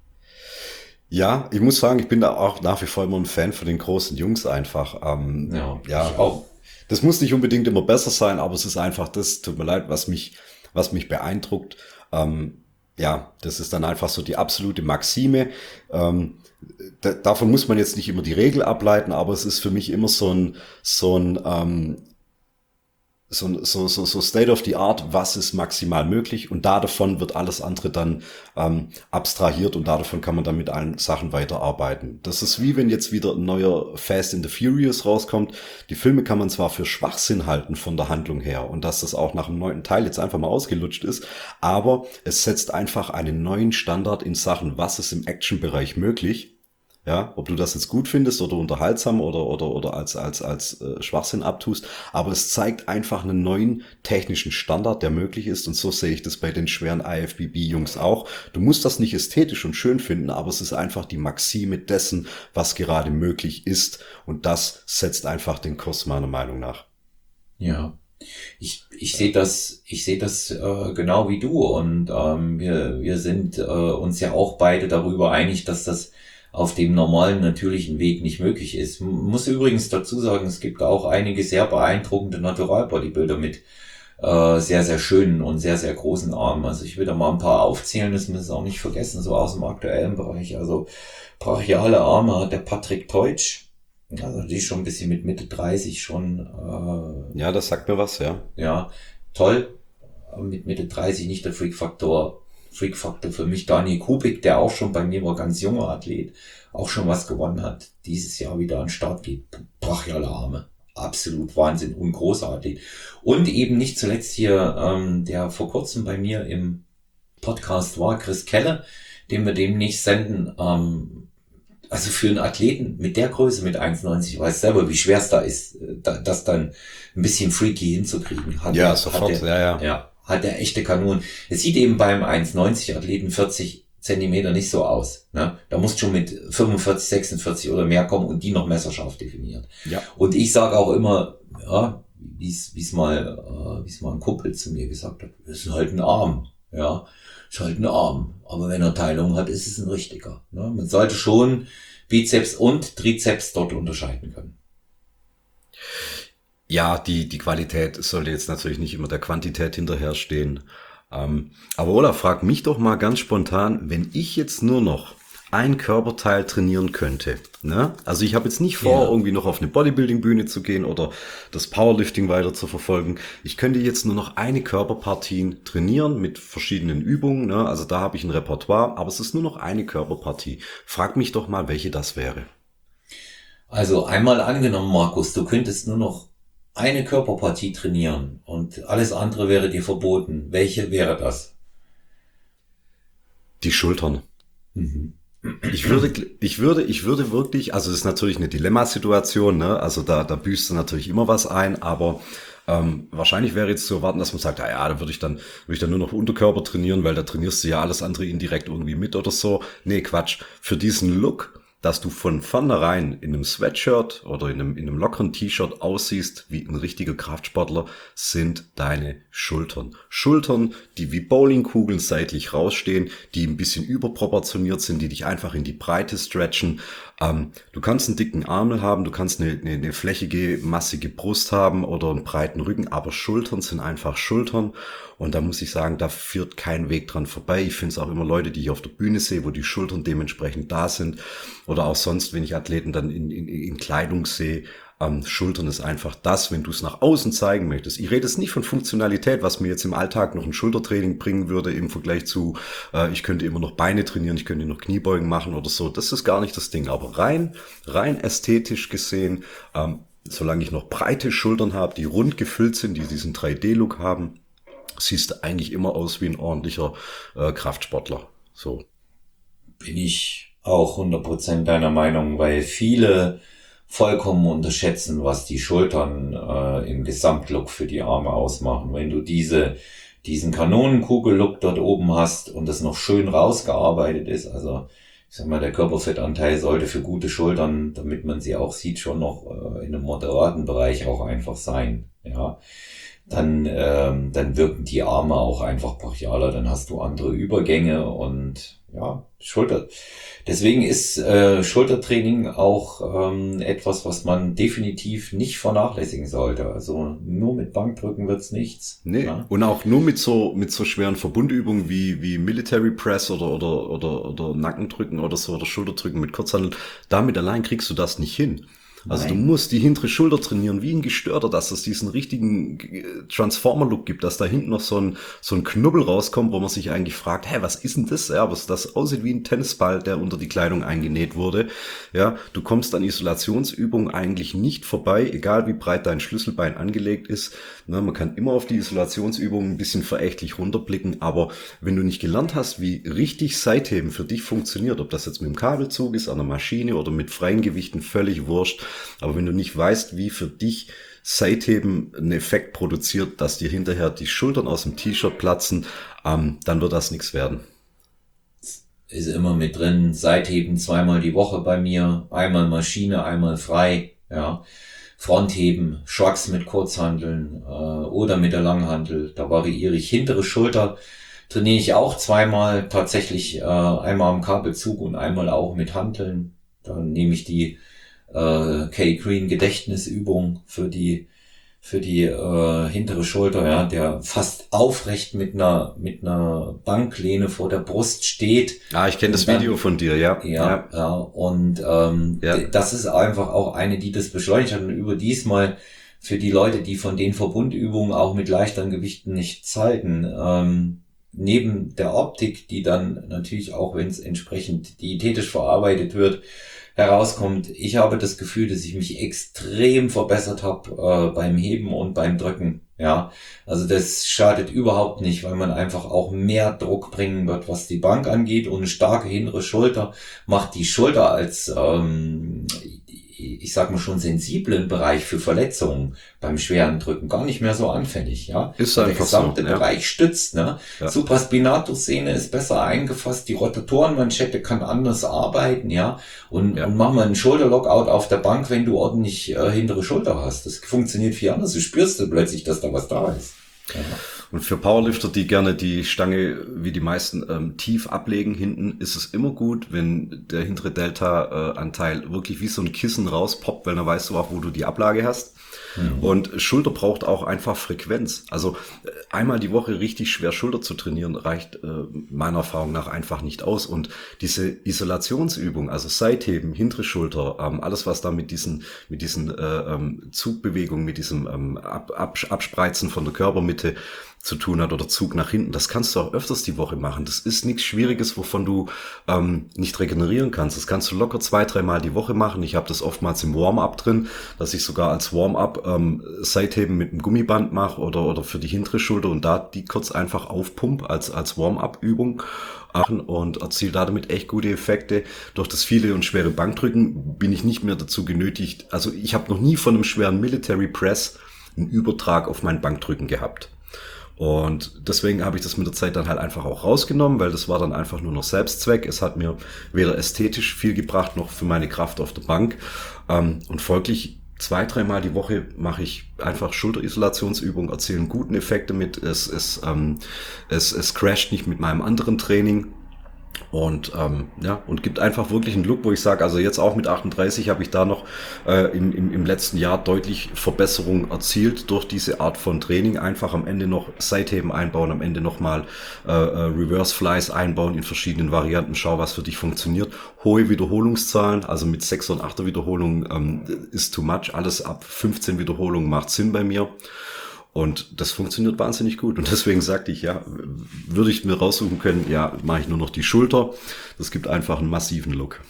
Ja, ich muss sagen, ich bin da auch nach wie vor immer ein Fan von den großen Jungs einfach. Ähm, Ja, ja, ich auch. das muss nicht unbedingt immer besser sein, aber es ist einfach das, tut mir leid, was mich, was mich beeindruckt. Ähm, Ja, das ist dann einfach so die absolute Maxime. Ähm, da, davon muss man jetzt nicht immer die Regel ableiten, aber es ist für mich immer so ein, so ein, ähm, so, so, so, so State of the Art, was ist maximal möglich, und da davon wird alles andere dann ähm, abstrahiert, und da davon kann man dann mit allen Sachen weiterarbeiten. Das ist wie wenn jetzt wieder ein neuer Fast and the Furious rauskommt. Die Filme kann man zwar für Schwachsinn halten von der Handlung her, und dass das auch nach dem neunten Teil jetzt einfach mal ausgelutscht ist, aber es setzt einfach einen neuen Standard in Sachen, was ist im Actionbereich möglich. Ja, ob du das jetzt gut findest oder unterhaltsam oder oder oder als als als äh, Schwachsinn abtust, aber es zeigt einfach einen neuen technischen Standard, der möglich ist, und so sehe ich das bei den schweren I F B B-Jungs auch. Du musst das nicht ästhetisch und schön finden, aber es ist einfach die Maxime dessen, was gerade möglich ist, und das setzt einfach den Kurs meiner Meinung nach. Ja, ich ich sehe das ich sehe das äh, genau wie du, und ähm, wir wir sind äh, uns ja auch beide darüber einig, dass das auf dem normalen, natürlichen Weg nicht möglich ist. M- Muss übrigens dazu sagen, es gibt auch einige sehr beeindruckende Natural-Bodybuilder mit äh, sehr, sehr schönen und sehr, sehr großen Armen. Also ich will da mal ein paar aufzählen, das müssen wir auch nicht vergessen, so aus dem aktuellen Bereich. Also brachiale Arme hat der Patrick Teutsch, also die ist schon ein bisschen mit Mitte dreißig schon, äh, Ja, das sagt mir was, ja. ja, toll. Mit Mitte dreißig nicht der Freak-Faktor. Freak-Faktor für mich Daniel Kubik, der auch schon bei mir war, ganz junger Athlet, auch schon was gewonnen hat, dieses Jahr wieder an den Start geht. Brachiale Arme. Absolut Wahnsinn und großer Athlet. Und eben nicht zuletzt hier, ähm, der vor kurzem bei mir im Podcast war, Chris Kelle, den wir demnächst senden. Ähm, also für einen Athleten mit der Größe, mit eins neunzig, ich weiß selber, wie schwer es da ist, da, das dann ein bisschen freaky hinzukriegen. Hat Ja, der, sofort, hat der, ja, ja. ja, hat der echte Kanonen. Es sieht eben beim eins neunzig Athleten vierzig Zentimeter nicht so aus. Ne? Da musst schon mit fünfundvierzig, sechsundvierzig oder mehr kommen und die noch messerscharf definiert. Ja. Und ich sage auch immer, ja, wie es wie es mal äh, wie es mal ein Kumpel zu mir gesagt hat, das ist halt ein Arm, ja, ist halt ein Arm. Aber wenn er Teilung hat, ist es ein richtiger. Ne? Man sollte schon Bizeps und Trizeps dort unterscheiden können. Ja, die, die Qualität sollte jetzt natürlich nicht immer der Quantität hinterherstehen. Ähm, aber Olaf, frag mich doch mal ganz spontan, wenn ich jetzt nur noch ein Körperteil trainieren könnte, ne? Also ich habe jetzt nicht vor, Ja. irgendwie noch auf eine Bodybuilding-Bühne zu gehen oder das Powerlifting weiter zu verfolgen. Ich könnte jetzt nur noch eine Körperpartie trainieren mit verschiedenen Übungen, ne? Also da habe ich ein Repertoire, aber es ist nur noch eine Körperpartie. Frag mich doch mal, welche das wäre. Also einmal angenommen, Markus, du könntest nur noch eine Körperpartie trainieren und alles andere wäre dir verboten. Welche wäre das? Die Schultern. Mhm. Ich würde, ich würde, ich würde wirklich, also das ist natürlich eine Dilemmasituation, ne? Also da, da büßt du natürlich immer was ein, aber ähm, wahrscheinlich wäre jetzt zu erwarten, dass man sagt, ah ja, da würde ich dann, würde ich dann nur noch Unterkörper trainieren, weil da trainierst du ja alles andere indirekt irgendwie mit oder so. Nee, Quatsch. Für diesen Look, dass du von vornherein in einem Sweatshirt oder in einem, in einem lockeren T-Shirt aussiehst wie ein richtiger Kraftsportler, sind deine Schultern. Schultern, die wie Bowlingkugeln seitlich rausstehen, die ein bisschen überproportioniert sind, die dich einfach in die Breite stretchen. Ähm, du kannst einen dicken Ärmel haben, du kannst eine, eine, eine flächige, massige Brust haben oder einen breiten Rücken, aber Schultern sind einfach Schultern. Und da muss ich sagen, da führt kein Weg dran vorbei. Ich finde es auch immer Leute, die ich auf der Bühne sehe, wo die Schultern dementsprechend da sind. Oder auch sonst, wenn ich Athleten dann in, in, in Kleidung sehe. Ähm, Schultern ist einfach das, wenn du es nach außen zeigen möchtest. Ich rede jetzt nicht von Funktionalität, was mir jetzt im Alltag noch ein Schultertraining bringen würde im Vergleich zu, äh, ich könnte immer noch Beine trainieren, ich könnte noch Kniebeugen machen oder so. Das ist gar nicht das Ding. Aber rein, rein ästhetisch gesehen, ähm, solange ich noch breite Schultern habe, die rund gefüllt sind, die diesen drei D-Look haben, siehst du eigentlich immer aus wie ein ordentlicher äh, Kraftsportler. So. Bin ich auch hundert Prozent deiner Meinung, weil viele vollkommen unterschätzen, was die Schultern äh, im Gesamtlook für die Arme ausmachen. Wenn du diese diesen Kanonenkugellook dort oben hast und das noch schön rausgearbeitet ist, also ich sag mal, der Körperfettanteil sollte für gute Schultern, damit man sie auch sieht, schon noch äh, in einem moderaten Bereich auch einfach sein. Ja. dann, ähm, dann wirken die Arme auch einfach brachialer, dann hast du andere Übergänge und ja, Schulter. Deswegen ist äh, Schultertraining auch ähm, etwas, was man definitiv nicht vernachlässigen sollte. Also nur mit Bankdrücken wird's nichts. Nee, Ja? und auch nur mit so mit so schweren Verbundübungen wie wie Military Press oder oder oder oder Nackendrücken oder so oder Schulterdrücken mit Kurzhanteln, damit allein kriegst du das nicht hin. Also du Nein. musst die hintere Schulter trainieren wie ein Gestörter, dass es diesen richtigen äh, Transformer-Look gibt, dass da hinten noch so ein so ein Knubbel rauskommt, wo man sich eigentlich fragt, hä, was ist denn das? Ja, was das aussieht wie ein Tennisball, der unter die Kleidung eingenäht wurde. Ja, du kommst an Isolationsübungen eigentlich nicht vorbei, egal wie breit dein Schlüsselbein angelegt ist. Na, man kann immer auf die Isolationsübungen ein bisschen verächtlich runterblicken, aber wenn du nicht gelernt hast, wie richtig Seitheben für dich funktioniert, ob das jetzt mit dem Kabelzug ist, an der Maschine oder mit freien Gewichten, völlig wurscht. Aber wenn du nicht weißt, wie für dich Seitheben einen Effekt produziert, dass dir hinterher die Schultern aus dem T-Shirt platzen, ähm, dann wird das nichts werden. Ist immer mit drin, Seitheben zweimal die Woche bei mir, einmal Maschine, einmal frei, ja. Frontheben, Shrugs mit Kurzhanteln äh, oder mit der Langhantel, da variiere ich. Hintere Schulter trainiere ich auch zweimal, tatsächlich äh, einmal am Kabelzug und einmal auch mit Hanteln. Dann nehme ich die äh, Kay Green Gedächtnisübung für die für die äh, hintere Schulter, ja, der fast aufrecht mit einer mit einer Banklehne vor der Brust steht. Ah, ich kenne das Und dann- Video von dir, ja. Ja, ja, und ähm, Ja. d- das ist einfach auch eine, die das beschleunigt hat und überdies mal für die Leute, die von den Verbundübungen auch mit leichteren Gewichten nichts halten, ähm, neben der Optik, die dann natürlich auch, wenn es entsprechend diätetisch verarbeitet wird, herauskommt. Ich habe das Gefühl, dass ich mich extrem verbessert habe äh, beim Heben und beim Drücken. Ja, also das schadet überhaupt nicht, weil man einfach auch mehr Druck bringen wird, was die Bank angeht. Und eine starke hintere Schulter macht die Schulter als, ähm, ich sag mal schon, sensiblen Bereich für Verletzungen beim schweren Drücken gar nicht mehr so anfällig. Ja, Ist der einfach so, gesamte ja. Bereich stützt. Ne? Ja. Supraspinatus-Sehne ist besser eingefasst, die Rotatorenmanschette kann anders arbeiten. Ja, und, Ja. und mach mal einen Schulterlockout auf der Bank, wenn du ordentlich äh, hintere Schulter hast. Das funktioniert viel anders. Du spürst du plötzlich, dass da was da ist. Ja. Und für Powerlifter, die gerne die Stange, wie die meisten, ähm, tief ablegen hinten, ist es immer gut, wenn der hintere Delta-Anteil wirklich wie so ein Kissen rauspoppt, weil dann weißt du auch, wo du die Ablage hast. Mhm. Und Schulter braucht auch einfach Frequenz. Also äh, einmal die Woche richtig schwer Schulter zu trainieren, reicht äh, meiner Erfahrung nach einfach nicht aus. Und diese Isolationsübung, also Seitheben, hintere Schulter, ähm, alles was da mit diesen mit diesen äh, ähm, Zugbewegungen, mit diesem ähm, Ab, Ab, Abspreizen von der Körpermitte zu tun hat oder Zug nach hinten, das kannst du auch öfters die Woche machen. Das ist nichts Schwieriges, wovon du ähm, nicht regenerieren kannst. Das kannst du locker zwei, dreimal die Woche machen. Ich habe das oftmals im Warm-up drin, dass ich sogar als Warm-up ähm, Seitheben mit einem Gummiband mache oder oder für die hintere Schulter und da die kurz einfach aufpump als als Warm-up-Übung und erziele damit echt gute Effekte. Durch das viele und schwere Bankdrücken bin ich nicht mehr dazu genötigt. Also ich habe noch nie von einem schweren Military Press einen Übertrag auf mein Bankdrücken gehabt. Und deswegen habe ich das mit der Zeit dann halt einfach auch rausgenommen, weil das war dann einfach nur noch Selbstzweck. Es hat mir weder ästhetisch viel gebracht, noch für meine Kraft auf der Bank. Und folglich zwei, dreimal die Woche mache ich einfach Schulterisolationsübungen, erziele einen guten Effekt damit. Es, es, ähm, es, es crasht nicht mit meinem anderen Training. Und ähm, ja, und gibt einfach wirklich einen Look, wo ich sage, also jetzt auch mit achtunddreißig habe ich da noch äh, im, im, im letzten Jahr deutlich Verbesserungen erzielt durch diese Art von Training. Einfach am Ende noch Seitheben einbauen, am Ende nochmal äh, Reverse Flies einbauen in verschiedenen Varianten. Schau, was für dich funktioniert. Hohe Wiederholungszahlen, also mit sechs und achter Wiederholungen ähm, ist too much. Alles ab fünfzehn Wiederholungen macht Sinn bei mir. Und das funktioniert wahnsinnig gut. Und deswegen sagte ich, ja, würde ich mir raussuchen können, ja, mache ich nur noch die Schulter. Das gibt einfach einen massiven Look.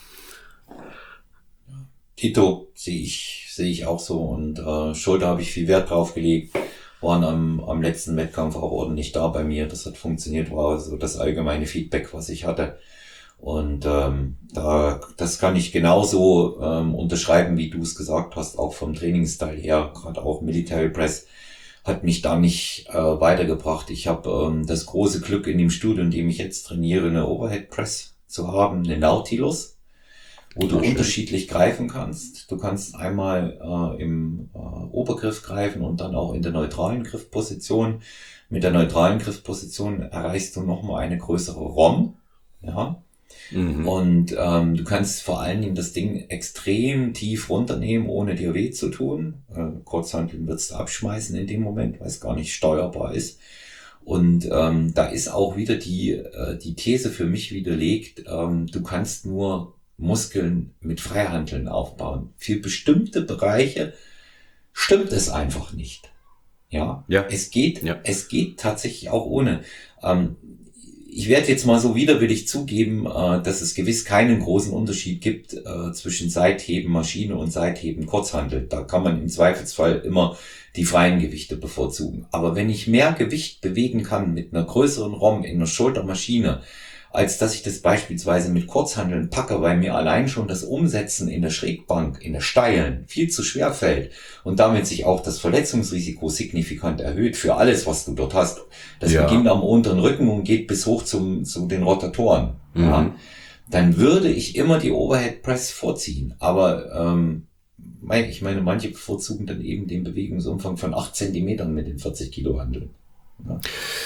Tito sehe ich, sehe ich auch so. Und äh, Schulter habe ich viel Wert drauf gelegt. Waren am, am letzten Wettkampf auch ordentlich da bei mir. Das hat funktioniert, war so das allgemeine Feedback, was ich hatte. Und ähm, da, das kann ich genauso ähm, unterschreiben, wie du es gesagt hast, auch vom Trainingsteil her, gerade auch Military Press hat mich da nicht äh, weitergebracht. Ich habe ähm, das große Glück in dem Studio, in dem ich jetzt trainiere, eine Overhead Press zu haben, eine Nautilus. wo du Ach, schön. unterschiedlich greifen kannst. Du kannst einmal äh, im äh, Obergriff greifen und dann auch in der neutralen Griffposition. Mit der neutralen Griffposition erreichst du nochmal eine größere ROM. Ja. Mhm. Und ähm, du kannst vor allen Dingen das Ding extrem tief runternehmen, ohne dir weh zu tun. Äh, Kurzhanteln würdest du abschmeißen in dem Moment, weil es gar nicht steuerbar ist. Und ähm, da ist auch wieder die, äh, die These für mich widerlegt, ähm, du kannst nur Muskeln mit Freihanteln aufbauen. Für bestimmte Bereiche stimmt es einfach nicht. Ja, Ja. es geht, Ja. es geht tatsächlich auch ohne. Ähm, ich werde jetzt mal so widerwillig zugeben, äh, dass es gewiss keinen großen Unterschied gibt äh, zwischen Seitheben Maschine und Seitheben Kurzhantel. Da kann man im Zweifelsfall immer die freien Gewichte bevorzugen. Aber wenn ich mehr Gewicht bewegen kann mit einer größeren ROM in einer Schultermaschine, als dass ich das beispielsweise mit Kurzhanteln packe, weil mir allein schon das Umsetzen in der Schrägbank, in der steilen, viel zu schwer fällt und damit sich auch das Verletzungsrisiko signifikant erhöht für alles, was du dort hast. Das Ja. beginnt am unteren Rücken und geht bis hoch zum, zu den Rotatoren. Mhm. Ja. Dann würde ich immer die Overhead Press vorziehen. Aber ähm, ich meine, manche bevorzugen dann eben den Bewegungsumfang von acht Zentimetern mit den vierzig Kilo Hanteln. Ja.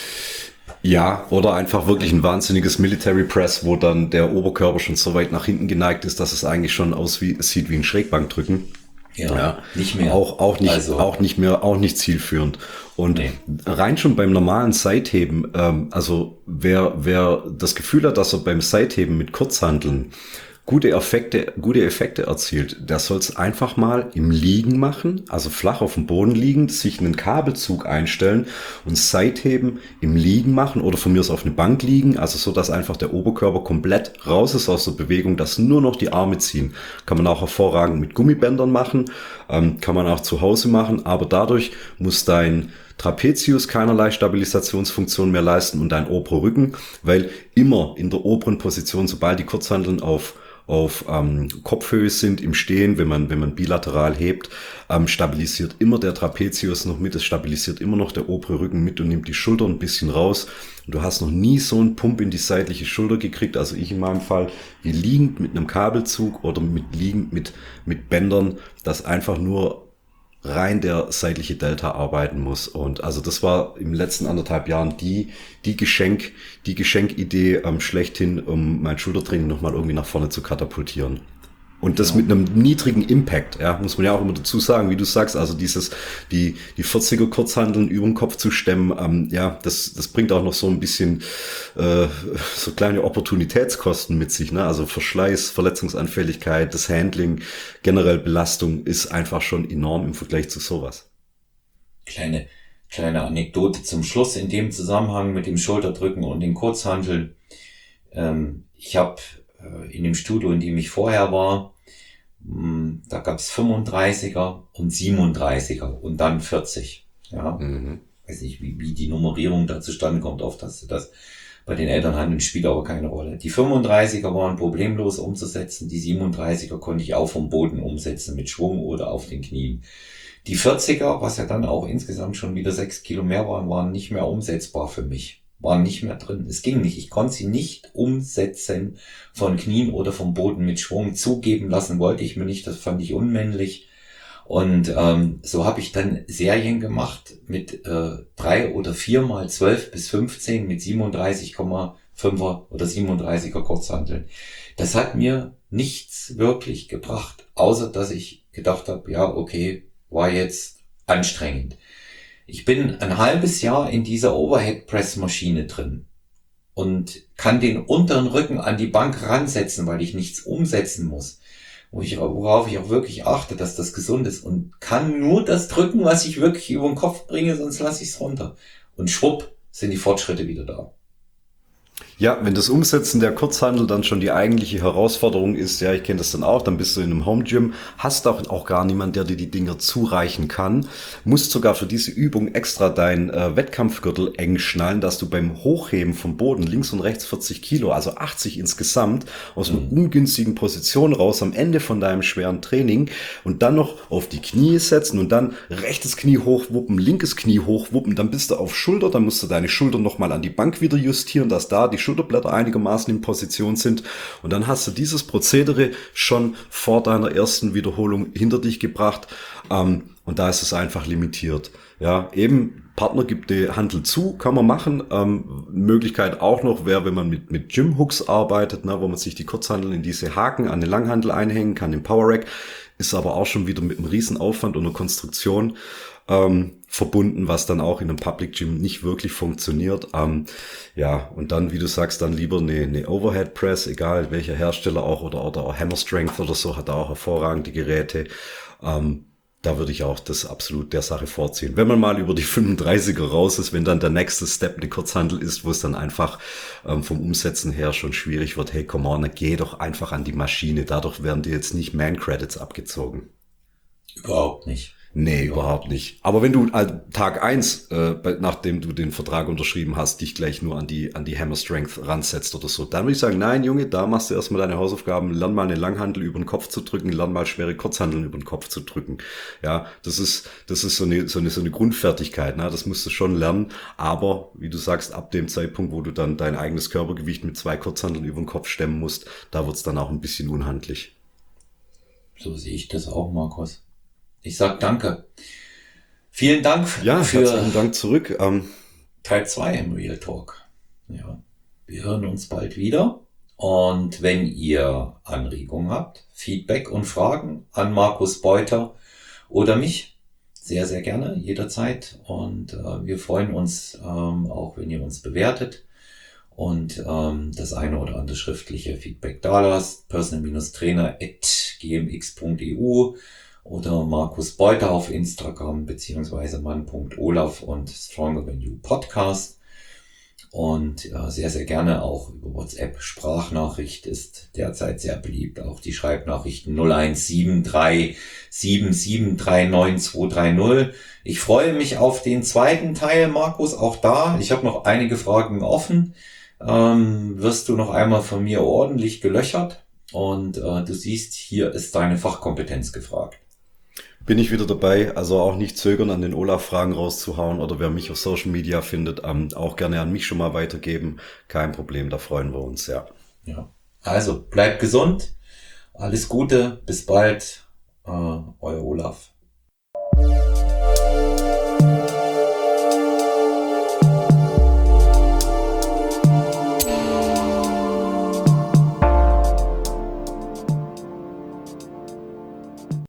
Ja, oder einfach wirklich ein wahnsinniges Military Press, wo dann der Oberkörper schon so weit nach hinten geneigt ist, dass es eigentlich schon aussieht wie ein Schrägbankdrücken. Ja, Ja, nicht mehr. Auch, auch nicht, Also- auch nicht mehr, auch nicht zielführend. Und Nee. rein schon beim normalen Seitheben, ähm, also wer, wer das Gefühl hat, dass er beim Seitheben mit Kurzhanteln gute Effekte, gute Effekte erzielt, der soll es einfach mal im Liegen machen, also flach auf dem Boden liegen, sich einen Kabelzug einstellen und Seitheben im Liegen machen oder von mir aus auf eine Bank liegen, also so, dass einfach der Oberkörper komplett raus ist aus der Bewegung, dass nur noch die Arme ziehen. Kann man auch hervorragend mit Gummibändern machen, ähm, kann man auch zu Hause machen, aber dadurch muss dein Trapezius keinerlei Stabilisationsfunktion mehr leisten und dein oberer Rücken, weil immer in der oberen Position, sobald die Kurzhanteln auf auf ähm, Kopfhöhe sind im Stehen, wenn man wenn man bilateral hebt, ähm, stabilisiert immer der Trapezius noch mit, es stabilisiert immer noch der obere Rücken mit und nimmt die Schulter ein bisschen raus. Und du hast noch nie so einen Pump in die seitliche Schulter gekriegt, also ich in meinem Fall, wie liegend mit einem Kabelzug oder mit liegend mit mit Bändern, das einfach nur rein der seitliche Delta arbeiten muss. Und also das war im letzten anderthalb Jahren die die Geschenk, die Geschenkidee ähm, schlechthin, um mein Schultertraining nochmal irgendwie nach vorne zu katapultieren. Und das mit einem niedrigen Impact, ja, muss man ja auch immer dazu sagen, wie du sagst, also dieses, die, die vierziger Kurzhanteln über den Kopf zu stemmen, ähm, ja, das, das bringt auch noch so ein bisschen, äh, so kleine Opportunitätskosten mit sich, ne, also Verschleiß, Verletzungsanfälligkeit, das Handling, generell Belastung ist einfach schon enorm im Vergleich zu sowas. Kleine, kleine Anekdote zum Schluss in dem Zusammenhang mit dem Schulterdrücken und den Kurzhanteln. Ähm, ich habe äh, in dem Studio, in dem ich vorher war, mh, da gab's fünfunddreißiger und siebenunddreißiger und dann vierzig. Ja, Mhm. weiß nicht, wie, wie die Nummerierung da zustande kommt, oft hast du das bei den Eltern handeln, spielt aber keine Rolle. Die fünfunddreißiger waren problemlos umzusetzen, die siebenunddreißiger konnte ich auch vom Boden umsetzen, mit Schwung oder auf den Knien. Die vierziger, was ja dann auch insgesamt schon wieder sechs Kilo mehr waren, waren nicht mehr umsetzbar für mich. Waren nicht mehr drin. Es ging nicht. Ich konnte sie nicht umsetzen von Knien oder vom Boden mit Schwung. Zugeben lassen wollte ich mir nicht. Das fand ich unmännlich. Und ähm, so habe ich dann Serien gemacht mit äh, drei oder vier mal zwölf bis fünfzehn mit siebenunddreißig Komma fünfer oder siebenunddreißiger Kurzhanteln. Das hat mir nichts wirklich gebracht, außer dass ich gedacht habe, ja, okay, war jetzt anstrengend. Ich bin ein halbes Jahr in dieser Overhead Press Maschine drin und kann den unteren Rücken an die Bank ransetzen, weil ich nichts umsetzen muss. Wo ich, worauf ich auch wirklich achte, dass das gesund ist und kann nur das drücken, was ich wirklich über den Kopf bringe, sonst lasse ich es runter. Und schwupp sind die Fortschritte wieder da. Ja, wenn das Umsetzen der Kurzhantel dann schon die eigentliche Herausforderung ist, ja, ich kenne das dann auch, dann bist du in einem Home Gym, hast auch, auch gar niemand, der dir die Dinger zureichen kann, musst sogar für diese Übung extra dein äh, Wettkampfgürtel eng schnallen, dass du beim Hochheben vom Boden links und rechts vierzig Kilo, also achtzig insgesamt, aus einer ungünstigen Position raus am Ende von deinem schweren Training und dann noch auf die Knie setzen und dann rechtes Knie hochwuppen, linkes Knie hochwuppen, dann bist du auf Schulter, dann musst du deine Schulter nochmal an die Bank wieder justieren, dass da die Schulterblätter einigermaßen in Position sind. Und dann hast du dieses Prozedere schon vor deiner ersten Wiederholung hinter dich gebracht. Ähm, und da ist es einfach limitiert. Ja, eben Partner gibt die Hantel zu, kann man machen. Ähm, Möglichkeit auch noch wäre, wenn man mit mit Gym-Hooks arbeitet, ne, wo man sich die Kurzhanteln in diese Haken an eine Langhantel einhängen kann, im Power Rack. Ist aber auch schon wieder mit einem riesen Aufwand und einer Konstruktion ähm, verbunden, was dann auch in einem Public Gym nicht wirklich funktioniert. Ähm, ja, und dann, wie du sagst, dann lieber eine, eine Overhead Press, egal welcher Hersteller auch, oder, oder auch Hammer Strength oder so, hat auch hervorragende Geräte. Ähm, Da würde ich auch das absolut der Sache vorziehen. Wenn man mal über die fünfunddreißiger raus ist, wenn dann der nächste Step eine Kurzhantel ist, wo es dann einfach ähm, vom Umsetzen her schon schwierig wird, hey, come on, geh doch einfach an die Maschine. Dadurch werden dir jetzt nicht Man-Credits abgezogen. Überhaupt nicht. Nee, überhaupt nicht. Aber wenn du äh, Tag eins, äh, bei, nachdem du den Vertrag unterschrieben hast, dich gleich nur an die an die Hammer Strength ransetzt oder so, dann würde ich sagen, nein, Junge, da machst du erstmal deine Hausaufgaben, lern mal eine Langhantel über den Kopf zu drücken, lern mal schwere Kurzhanteln über den Kopf zu drücken. Ja, das ist das ist so eine so eine so eine Grundfertigkeit, ne? Das musst du schon lernen, aber wie du sagst, ab dem Zeitpunkt, wo du dann dein eigenes Körpergewicht mit zwei Kurzhanteln über den Kopf stemmen musst, da wird's dann auch ein bisschen unhandlich. So sehe ich das auch, Markus. Ich sag danke. Vielen Dank ja, für herzlichen Dank zurück. Ähm, Teil zwei im Real Talk. Ja, wir hören uns bald wieder. Und wenn ihr Anregungen habt, Feedback und Fragen an Markus Beuter oder mich, sehr, sehr gerne, jederzeit. Und äh, wir freuen uns ähm, auch, wenn ihr uns bewertet und ähm, das eine oder andere schriftliche Feedback da lasst. personal-trainer at g m x punkt e u oder Markus Beuter auf Instagram, beziehungsweise mann.olaf und Stronger Than You Podcast. Und äh, sehr, sehr gerne auch über WhatsApp. Sprachnachricht ist derzeit sehr beliebt. Auch die Schreibnachrichten null eins sieben drei sieben sieben drei neun zwei drei null. Ich freue mich auf den zweiten Teil, Markus, auch da. Ich habe noch einige Fragen offen. Ähm, wirst du noch einmal von mir ordentlich gelöchert. Und äh, du siehst, hier ist deine Fachkompetenz gefragt. Bin ich wieder dabei, also auch nicht zögern, an den Olaf Fragen rauszuhauen oder wer mich auf Social Media findet, ähm, auch gerne an mich schon mal weitergeben. Kein Problem, da freuen wir uns, ja. Ja. Also, bleibt gesund, alles Gute, bis bald, äh, euer Olaf.